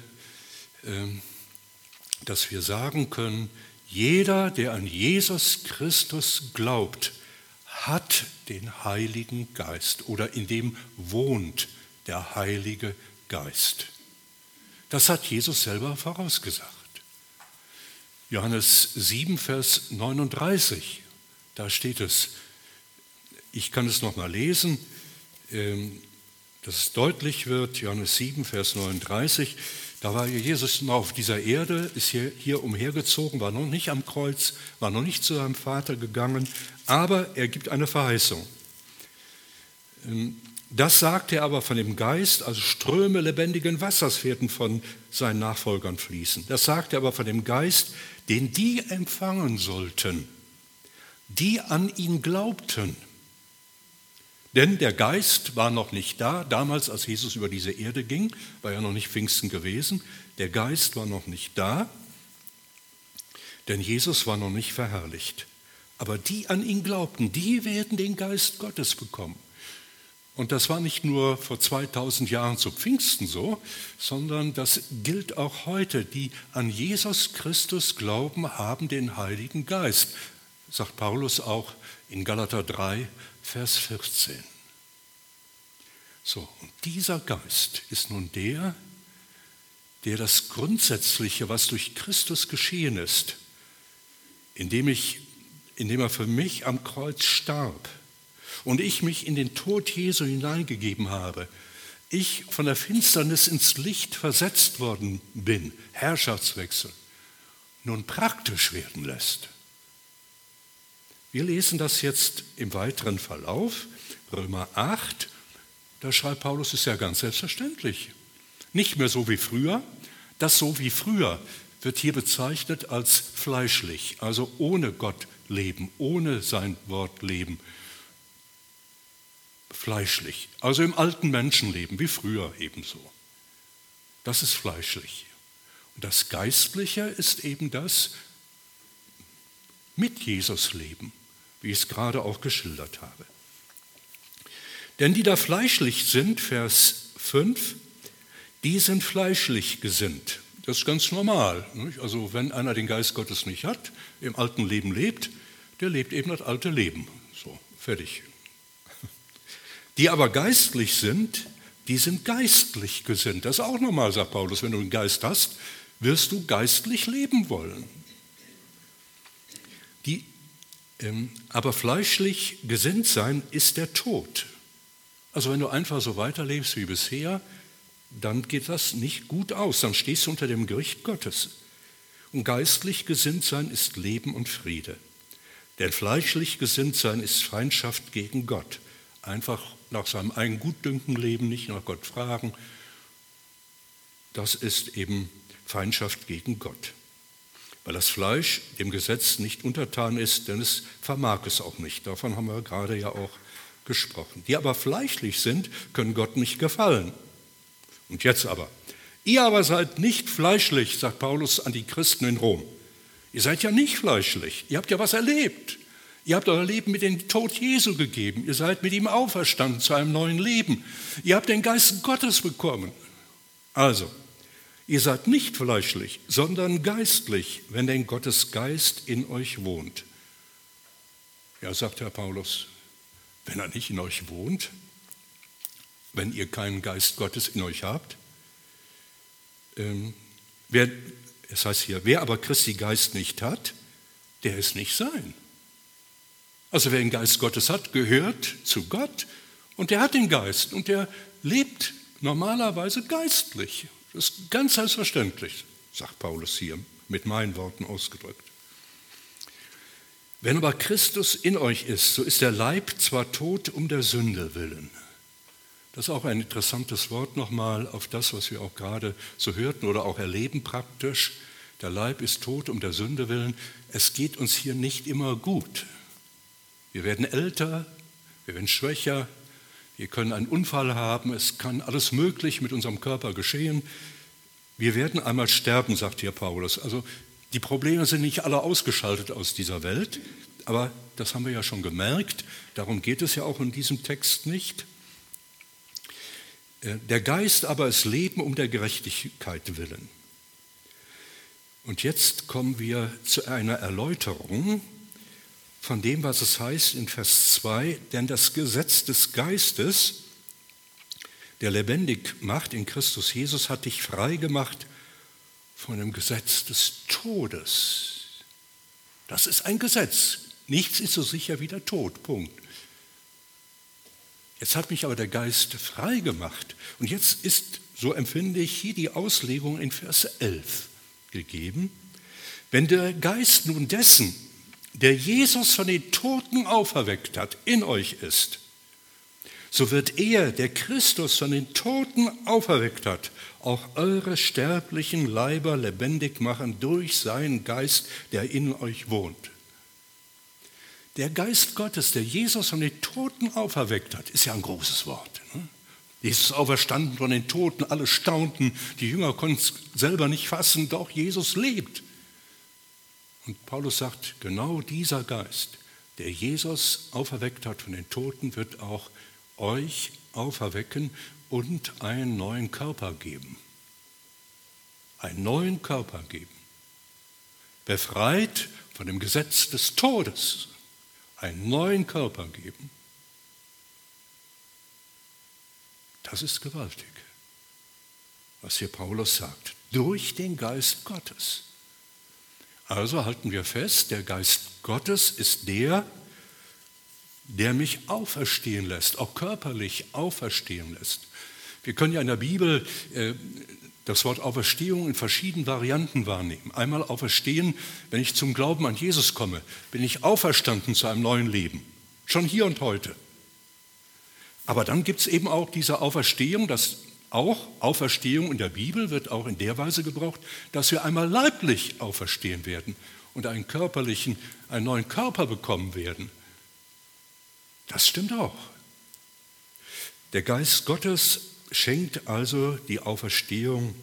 dass wir sagen können, jeder, der an Jesus Christus glaubt, hat den Heiligen Geist oder in dem wohnt der Heilige Geist. Das hat Jesus selber vorausgesagt. Johannes sieben, Vers neununddreißig, da steht es, ich kann es nochmal lesen, dass es deutlich wird, Johannes sieben, Vers neununddreißig, da war Jesus noch auf dieser Erde, ist hier, hier umhergezogen, war noch nicht am Kreuz, war noch nicht zu seinem Vater gegangen, aber er gibt eine Verheißung. Das sagt er aber von dem Geist, also Ströme lebendigen Wassers werden von seinen Nachfolgern fließen. Das sagt er aber von dem Geist, den die empfangen sollten, die an ihn glaubten. Denn der Geist war noch nicht da, damals als Jesus über diese Erde ging, war ja noch nicht Pfingsten gewesen, der Geist war noch nicht da, denn Jesus war noch nicht verherrlicht. Aber die an ihn glaubten, die werden den Geist Gottes bekommen. Und das war nicht nur vor zweitausend Jahren zu Pfingsten so, sondern das gilt auch heute. Die an Jesus Christus glauben, haben den Heiligen Geist, sagt Paulus auch in Galater drei, Vers vierzehn. So, und dieser Geist ist nun der, der das Grundsätzliche, was durch Christus geschehen ist, indem, ich, indem er für mich am Kreuz starb und ich mich in den Tod Jesu hineingegeben habe, ich von der Finsternis ins Licht versetzt worden bin, Herrschaftswechsel, nun praktisch werden lässt. Wir lesen das jetzt im weiteren Verlauf, Römer acht, da schreibt Paulus, ist ja ganz selbstverständlich. Nicht mehr so wie früher, das so wie früher wird hier bezeichnet als fleischlich, also ohne Gott leben, ohne sein Wort leben. Fleischlich, also im alten Menschenleben, wie früher ebenso. Das ist fleischlich. Und das Geistliche ist eben das mit Jesus leben, wie ich es gerade auch geschildert habe. Denn die da fleischlich sind, Vers fünf, die sind fleischlich gesinnt. Das ist ganz normal. Nicht? Also wenn einer den Geist Gottes nicht hat, im alten Leben lebt, der lebt eben das alte Leben. So, fertig. Die aber geistlich sind, die sind geistlich gesinnt. Das ist auch normal, sagt Paulus. Wenn du einen Geist hast, wirst du geistlich leben wollen. Die ähm, aber fleischlich gesinnt sein ist der Tod. Also wenn du einfach so weiterlebst wie bisher, dann geht das nicht gut aus. Dann stehst du unter dem Gericht Gottes. Und geistlich gesinnt sein ist Leben und Friede. Denn fleischlich gesinnt sein ist Feindschaft gegen Gott. Einfach nach seinem eigenen Gutdünken leben, nicht nach Gott fragen. Das ist eben Feindschaft gegen Gott. Weil das Fleisch dem Gesetz nicht untertan ist, denn es vermag es auch nicht. Davon haben wir gerade ja auch gesprochen. Die aber fleischlich sind, können Gott nicht gefallen. Und jetzt aber, ihr aber seid nicht fleischlich, sagt Paulus an die Christen in Rom. Ihr seid ja nicht fleischlich, ihr habt ja was erlebt. Ihr habt euer Leben mit dem Tod Jesu gegeben. Ihr seid mit ihm auferstanden zu einem neuen Leben. Ihr habt den Geist Gottes bekommen. Also, ihr seid nicht fleischlich, sondern geistlich, wenn denn Gottes Geist in euch wohnt. Ja, sagt Herr Paulus, wenn er nicht in euch wohnt, wenn ihr keinen Geist Gottes in euch habt. Ähm, wer, es heißt hier, wer aber Christi Geist nicht hat, der ist nicht sein. Also wer den Geist Gottes hat, gehört zu Gott und der hat den Geist und der lebt normalerweise geistlich. Das ist ganz selbstverständlich. sagt Paulus hier, mit meinen Worten ausgedrückt. Wenn aber Christus in euch ist, so ist der Leib zwar tot um der Sünde willen. Das ist auch ein interessantes Wort nochmal auf das, was wir auch gerade so hörten oder auch erleben praktisch. Der Leib ist tot um der Sünde willen. Es geht uns hier nicht immer gut. Wir werden älter, wir werden schwächer, wir können einen Unfall haben, es kann alles Mögliche mit unserem Körper geschehen. Wir werden einmal sterben, sagt hier Paulus. Also die Probleme sind nicht alle ausgeschaltet aus dieser Welt, aber das haben wir ja schon gemerkt. Darum geht es ja auch in diesem Text nicht. Der Geist aber ist Leben um der Gerechtigkeit willen. Und jetzt kommen wir zu einer Erläuterung von dem, was es heißt in Vers zwei, denn das Gesetz des Geistes, der lebendig macht in Christus Jesus, hat dich frei gemacht von dem Gesetz des Todes. Das ist ein Gesetz. Nichts ist so sicher wie der Tod. Punkt. Jetzt hat mich aber der Geist frei gemacht. Und jetzt ist, so empfinde ich, hier die Auslegung in Vers elf gegeben. Wenn der Geist nun dessen, der Jesus von den Toten auferweckt hat, in euch ist, so wird er, der Christus von den Toten auferweckt hat, auch eure sterblichen Leiber lebendig machen durch seinen Geist, der in euch wohnt. Der Geist Gottes, der Jesus von den Toten auferweckt hat, ist ja ein großes Wort. Ne? Jesus ist auferstanden von den Toten, alle staunten, die Jünger konnten es selber nicht fassen, doch Jesus lebt. Und Paulus sagt, genau dieser Geist, der Jesus auferweckt hat von den Toten, wird auch euch auferwecken und einen neuen Körper geben. Einen neuen Körper geben. Befreit von dem Gesetz des Todes. Einen neuen Körper geben. Das ist gewaltig, was hier Paulus sagt. Durch den Geist Gottes. Also halten wir fest, der Geist Gottes ist der, der mich auferstehen lässt, auch körperlich auferstehen lässt. Wir können ja in der Bibel äh, das Wort Auferstehung in verschiedenen Varianten wahrnehmen. Einmal auferstehen, wenn ich zum Glauben an Jesus komme, bin ich auferstanden zu einem neuen Leben, schon hier und heute. Aber dann gibt es eben auch diese Auferstehung, das auch Auferstehung in der Bibel wird auch in der Weise gebraucht, dass wir einmal leiblich auferstehen werden und einen körperlichen, einen neuen Körper bekommen werden. Das stimmt auch. Der Geist Gottes schenkt also die Auferstehung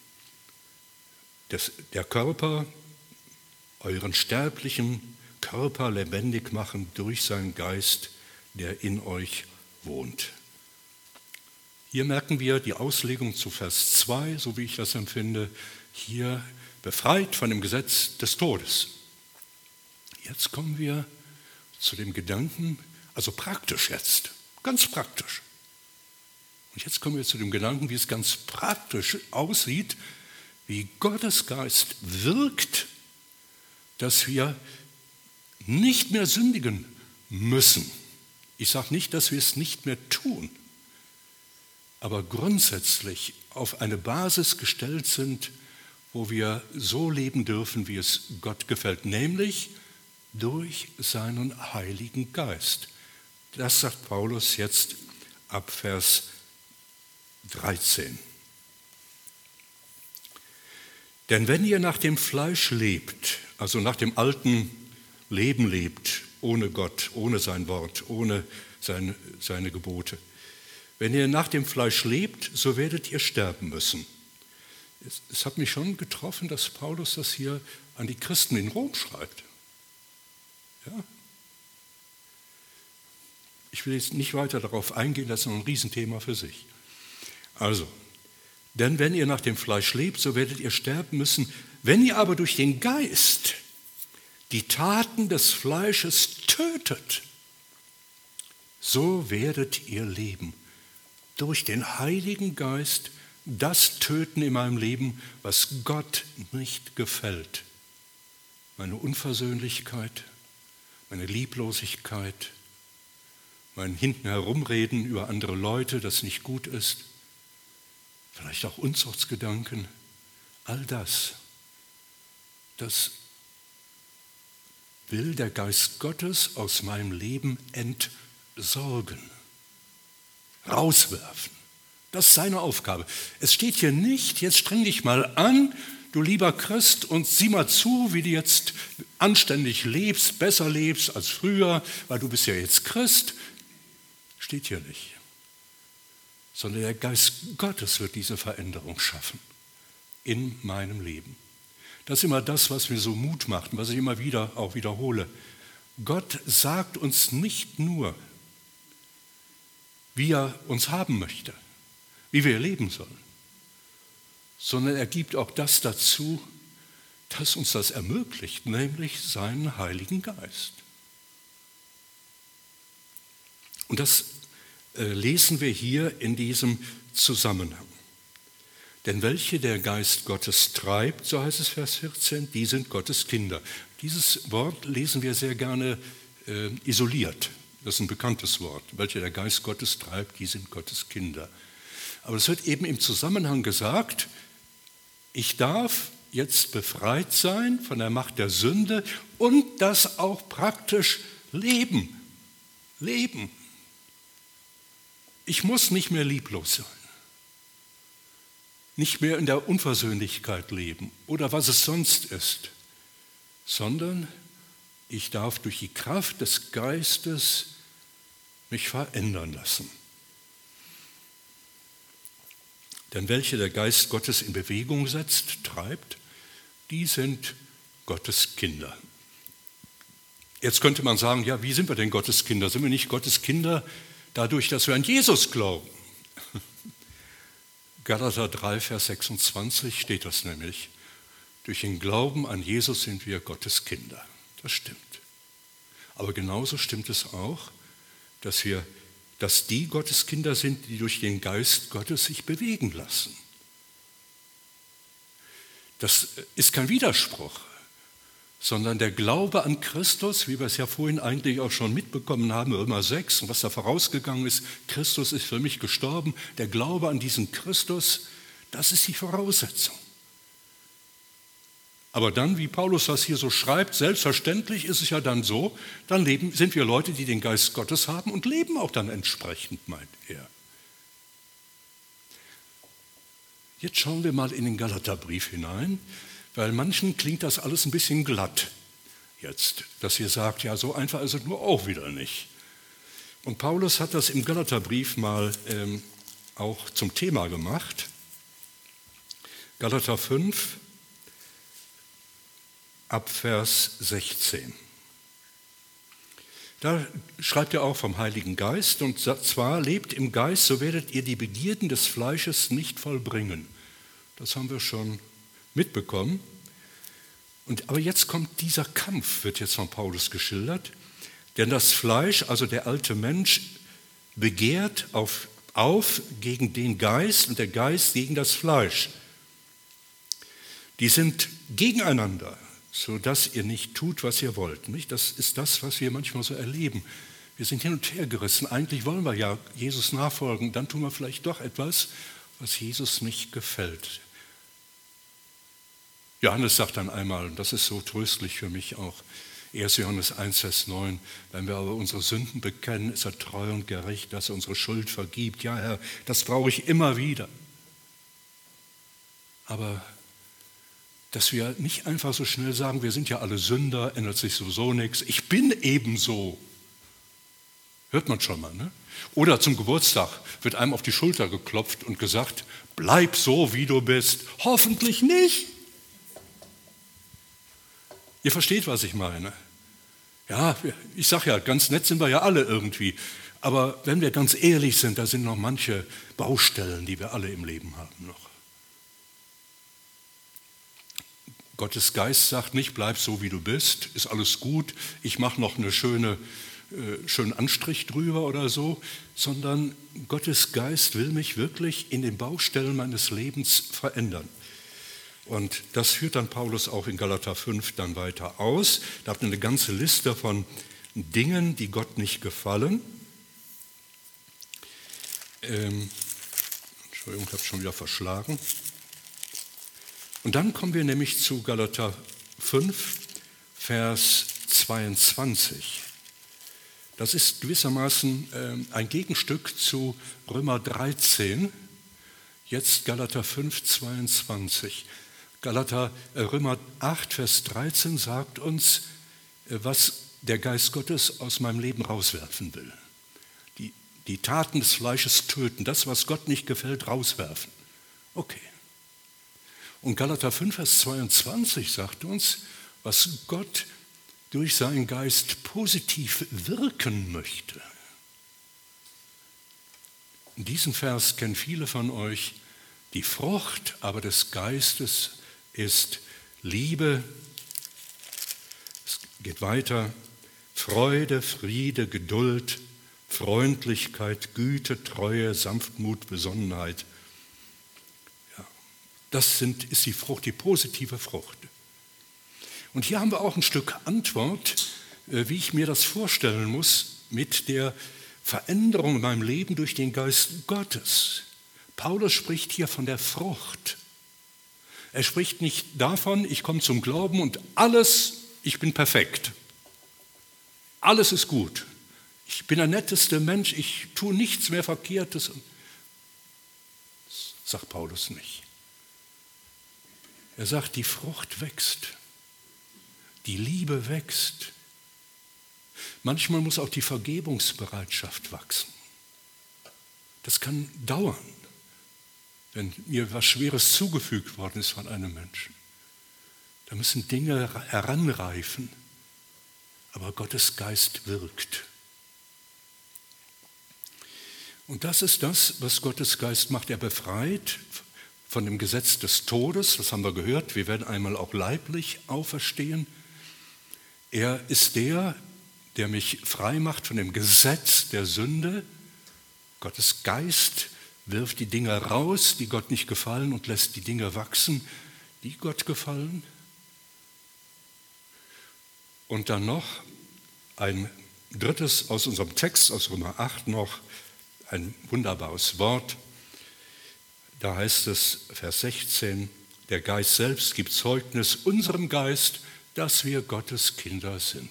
des, der Körper, euren sterblichen Körper lebendig machen durch seinen Geist, der in euch wohnt. Hier merken wir die Auslegung zu Vers zwei, so wie ich das empfinde, hier befreit von dem Gesetz des Todes. Jetzt kommen wir zu dem Gedanken, also praktisch jetzt, ganz praktisch. Und jetzt kommen wir zu dem Gedanken, wie es ganz praktisch aussieht, wie Gottes Geist wirkt, dass wir nicht mehr sündigen müssen. Ich sage nicht, dass wir es nicht mehr tun, aber grundsätzlich auf eine Basis gestellt sind, wo wir so leben dürfen, wie es Gott gefällt, nämlich durch seinen Heiligen Geist. Das sagt Paulus jetzt ab Vers dreizehn. Denn wenn ihr nach dem Fleisch lebt, also nach dem alten Leben lebt, ohne Gott, ohne sein Wort, ohne seine, seine Gebote, wenn ihr nach dem Fleisch lebt, so werdet ihr sterben müssen. Es, es hat mich schon getroffen, dass Paulus das hier an die Christen in Rom schreibt. Ja? Ich will jetzt nicht weiter darauf eingehen, das ist noch ein Riesenthema für sich. Also, denn wenn ihr nach dem Fleisch lebt, so werdet ihr sterben müssen. Wenn ihr aber durch den Geist die Taten des Fleisches tötet, so werdet ihr leben. Durch den Heiligen Geist das töten in meinem Leben, was Gott nicht gefällt. Meine Unversöhnlichkeit, meine Lieblosigkeit, mein Hintenherumreden über andere Leute, das nicht gut ist, vielleicht auch Unzuchtsgedanken, all das das will der Geist Gottes aus meinem Leben entsorgen, rauswerfen. Das ist seine Aufgabe. Es steht hier nicht, jetzt streng dich mal an, du lieber Christ, und sieh mal zu, wie du jetzt anständig lebst, besser lebst als früher, weil du bist ja jetzt Christ. Steht hier nicht. Sondern der Geist Gottes wird diese Veränderung schaffen in meinem Leben. Das ist immer das, was mir so Mut macht und was ich immer wieder auch wiederhole. Gott sagt uns nicht nur, wie er uns haben möchte, wie wir leben sollen, sondern er gibt auch das dazu, das uns das ermöglicht, nämlich seinen Heiligen Geist. Und das äh, lesen wir hier in diesem Zusammenhang. Denn welche der Geist Gottes treibt, so heißt es Vers vierzehn, die sind Gottes Kinder. Dieses Wort lesen wir sehr gerne äh, isoliert. Das ist ein bekanntes Wort. Welche der Geist Gottes treibt, die sind Gottes Kinder. Aber es wird eben im Zusammenhang gesagt, ich darf jetzt befreit sein von der Macht der Sünde und das auch praktisch leben. Leben. Ich muss nicht mehr lieblos sein. Nicht mehr in der Unversöhnlichkeit leben oder was es sonst ist, sondern ich darf durch die Kraft des Geistes mich verändern lassen. Denn welche der Geist Gottes in Bewegung setzt, treibt, die sind Gottes Kinder. Jetzt könnte man sagen, ja, wie sind wir denn Gottes Kinder? Sind wir nicht Gottes Kinder dadurch, dass wir an Jesus glauben? Galater drei, Vers sechsundzwanzig steht das nämlich. Durch den Glauben an Jesus sind wir Gottes Kinder. Das stimmt. Aber genauso stimmt es auch, dass wir, dass die Gottes Kinder sind, die durch den Geist Gottes sich bewegen lassen. Das ist kein Widerspruch, sondern der Glaube an Christus, wie wir es ja vorhin eigentlich auch schon mitbekommen haben, Römer sechs, und was da vorausgegangen ist, Christus ist für mich gestorben, der Glaube an diesen Christus, das ist die Voraussetzung. Aber dann, wie Paulus das hier so schreibt, selbstverständlich ist es ja dann so, dann leben, sind wir Leute, die den Geist Gottes haben und leben auch dann entsprechend, meint er. Jetzt schauen wir mal in den Galaterbrief hinein, weil manchen klingt das alles ein bisschen glatt jetzt, dass ihr sagt, ja, so einfach ist es nur auch wieder nicht. Und Paulus hat das im Galaterbrief mal ähm, auch zum Thema gemacht. Galater fünf, ab Vers sechzehn. Da schreibt er auch vom Heiligen Geist, und zwar, lebt im Geist, so werdet ihr die Begierden des Fleisches nicht vollbringen. Das haben wir schon mitbekommen. Und, aber jetzt kommt dieser Kampf, wird jetzt von Paulus geschildert. Denn das Fleisch, also der alte Mensch, begehrt auf, auf gegen den Geist und der Geist gegen das Fleisch. Die sind gegeneinander, sodass ihr nicht tut, was ihr wollt. Nicht? Das ist das, was wir manchmal so erleben. Wir sind hin und her gerissen. Eigentlich wollen wir ja Jesus nachfolgen. Dann tun wir vielleicht doch etwas, was Jesus nicht gefällt. Johannes sagt dann einmal, und das ist so tröstlich für mich auch, erster Johannes eins, Vers neun, wenn wir aber unsere Sünden bekennen, ist er treu und gerecht, dass er unsere Schuld vergibt. Ja, Herr, das brauche ich immer wieder. Aber dass wir nicht einfach so schnell sagen, wir sind ja alle Sünder, ändert sich sowieso nichts, ich bin eben so. Hört man schon mal, ne? Oder zum Geburtstag wird einem auf die Schulter geklopft und gesagt, bleib so, wie du bist. Hoffentlich nicht. Ihr versteht, was ich meine. Ja, ich sage ja, ganz nett sind wir ja alle irgendwie. Aber wenn wir ganz ehrlich sind, da sind noch manche Baustellen, die wir alle im Leben haben noch. Gottes Geist sagt nicht, bleib so, wie du bist, ist alles gut, ich mache noch einen schöne, äh, schönen Anstrich drüber oder so, sondern Gottes Geist will mich wirklich in den Baustellen meines Lebens verändern. Und das führt dann Paulus auch in Galater fünf dann weiter aus. Da habt ihr eine ganze Liste von Dingen, die Gott nicht gefallen. Ähm, Entschuldigung, ich habe es schon wieder verschlagen. Und dann kommen wir nämlich zu Galater fünf, Vers zweiundzwanzig. Das ist gewissermaßen ein Gegenstück zu Römer dreizehn, jetzt Galater fünf, zweiundzwanzig. Galater, äh, Römer acht, Vers dreizehn sagt uns, äh, was der Geist Gottes aus meinem Leben rauswerfen will. Die, die Taten des Fleisches töten, das, was Gott nicht gefällt, rauswerfen. Okay. Und Galater fünf, Vers zweiundzwanzig sagt uns, was Gott durch seinen Geist positiv wirken möchte. In diesem Vers kennen viele von euch. Die Frucht aber des Geistes ist Liebe, es geht weiter, Freude, Friede, Geduld, Freundlichkeit, Güte, Treue, Sanftmut, Besonnenheit. Ja, das sind, ist die Frucht, die positive Frucht. Und hier haben wir auch ein Stück Antwort, wie ich mir das vorstellen muss, mit der Veränderung in meinem Leben durch den Geist Gottes. Paulus spricht hier von der Frucht. Er spricht nicht davon, ich komme zum Glauben und alles, ich bin perfekt. Alles ist gut. Ich bin der netteste Mensch, ich tue nichts mehr Verkehrtes. Das sagt Paulus nicht. Er sagt, die Frucht wächst. Die Liebe wächst. Manchmal muss auch die Vergebungsbereitschaft wachsen. Das kann dauern, wenn mir was Schweres zugefügt worden ist von einem Menschen. Da müssen Dinge heranreifen, aber Gottes Geist wirkt. Und das ist das, was Gottes Geist macht. Er befreit von dem Gesetz des Todes, das haben wir gehört, wir werden einmal auch leiblich auferstehen. Er ist der, der mich frei macht von dem Gesetz der Sünde. Gottes Geist wirft die Dinge raus, die Gott nicht gefallen, und lässt die Dinge wachsen, die Gott gefallen. Und dann noch ein drittes aus unserem Text, aus Römer acht noch, ein wunderbares Wort. Da heißt es, Vers sechzehn, der Geist selbst gibt Zeugnis unserem Geist, dass wir Gottes Kinder sind.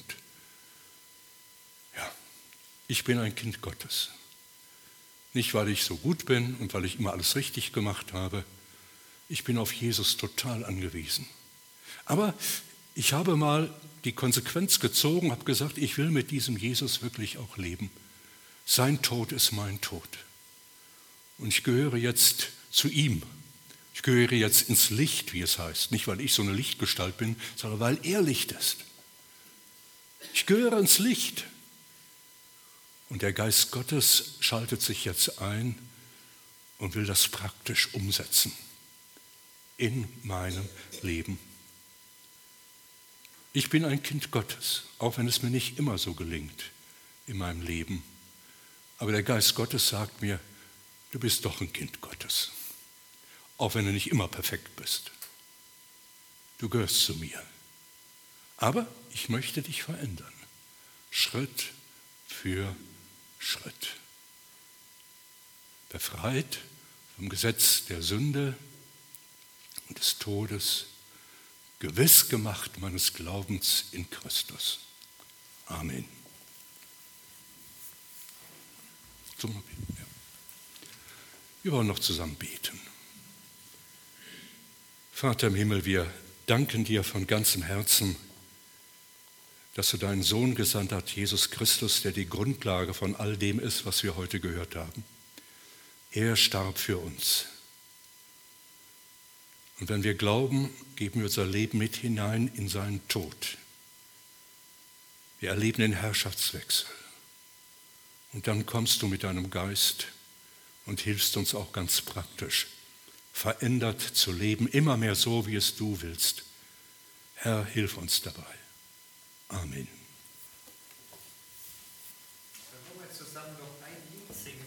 Ja, ich bin ein Kind Gottes. Nicht, weil ich so gut bin und weil ich immer alles richtig gemacht habe. Ich bin auf Jesus total angewiesen. Aber ich habe mal die Konsequenz gezogen, habe gesagt, ich will mit diesem Jesus wirklich auch leben. Sein Tod ist mein Tod. Und ich gehöre jetzt zu ihm. Ich gehöre jetzt ins Licht, wie es heißt. Nicht, weil ich so eine Lichtgestalt bin, sondern weil er Licht ist. Ich gehöre ins Licht. Und der Geist Gottes schaltet sich jetzt ein und will das praktisch umsetzen in meinem Leben. Ich bin ein Kind Gottes, auch wenn es mir nicht immer so gelingt in meinem Leben. Aber der Geist Gottes sagt mir, du bist doch ein Kind Gottes, auch wenn du nicht immer perfekt bist. Du gehörst zu mir. Aber ich möchte dich verändern, Schritt für Schritt. Befreit vom Gesetz der Sünde und des Todes, gewiss gemacht meines Glaubens in Christus. Amen. Wir wollen noch zusammen beten. Vater im Himmel, wir danken dir von ganzem Herzen, dass du deinen Sohn gesandt hast, Jesus Christus, der die Grundlage von all dem ist, was wir heute gehört haben. Er starb für uns. Und wenn wir glauben, geben wir unser Leben mit hinein in seinen Tod. Wir erleben den Herrschaftswechsel. Und dann kommst du mit deinem Geist und hilfst uns auch ganz praktisch, verändert zu leben, immer mehr so, wie es du willst. Herr, hilf uns dabei. Amen. Dann wollen wir zusammen noch ein Lied singen.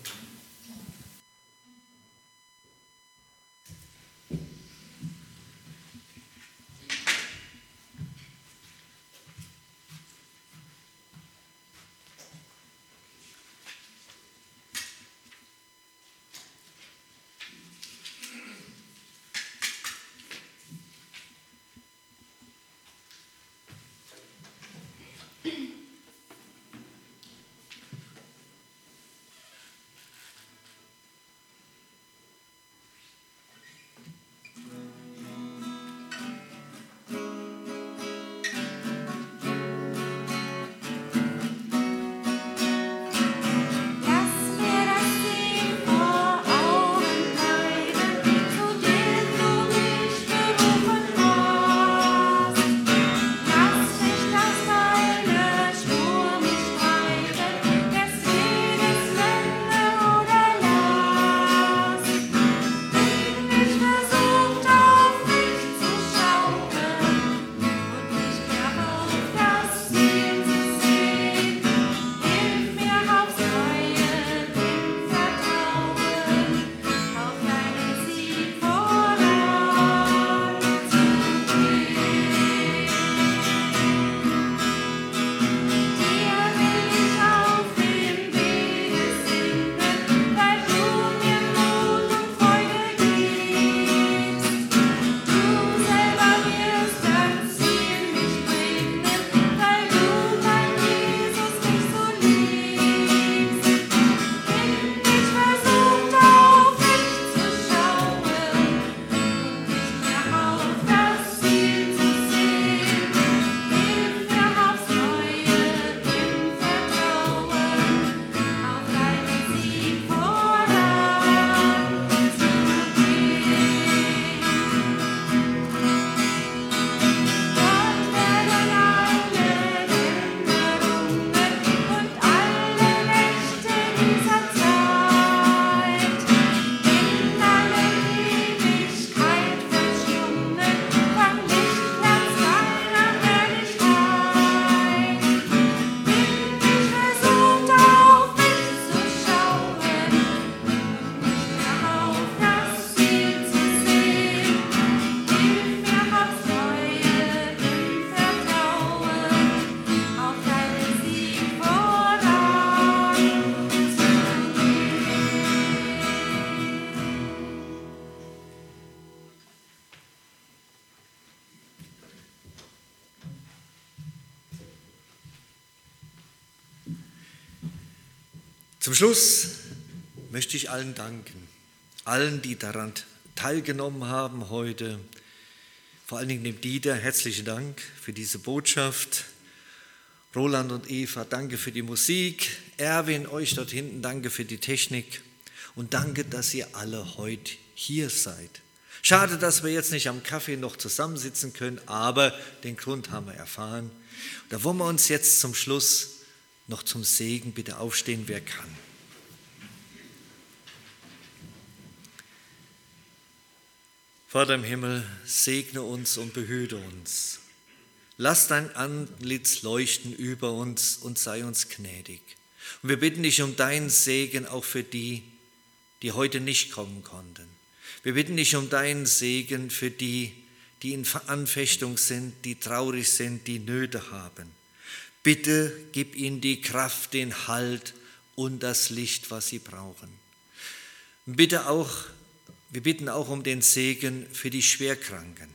Zum Schluss möchte ich allen danken, allen, die daran teilgenommen haben heute, vor allen Dingen dem Dieter, herzlichen Dank für diese Botschaft. Roland und Eva, danke für die Musik. Erwin, euch dort hinten, danke für die Technik. Und danke, dass ihr alle heute hier seid. Schade, dass wir jetzt nicht am Kaffee noch zusammensitzen können, aber den Grund haben wir erfahren. Da wollen wir uns jetzt zum Schluss noch zum Segen bitte aufstehen, wer kann. Vater im Himmel, segne uns und behüte uns. Lass dein Antlitz leuchten über uns und sei uns gnädig. Und wir bitten dich um deinen Segen auch für die, die heute nicht kommen konnten. Wir bitten dich um deinen Segen für die, die in Anfechtung sind, die traurig sind, die Nöte haben. Bitte gib ihnen die Kraft, den Halt und das Licht, was sie brauchen. Bitte auch, wir bitten auch um den Segen für die Schwerkranken,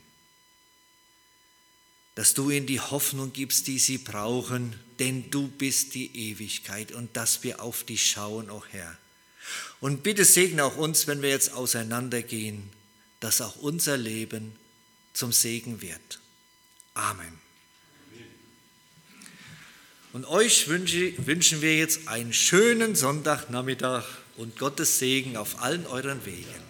dass du ihnen die Hoffnung gibst, die sie brauchen, denn du bist die Ewigkeit und dass wir auf dich schauen, auch Herr. Und bitte segne auch uns, wenn wir jetzt auseinandergehen, dass auch unser Leben zum Segen wird. Amen. Und euch wünsche, wünschen wir jetzt einen schönen Sonntagnachmittag und Gottes Segen auf allen euren Wegen.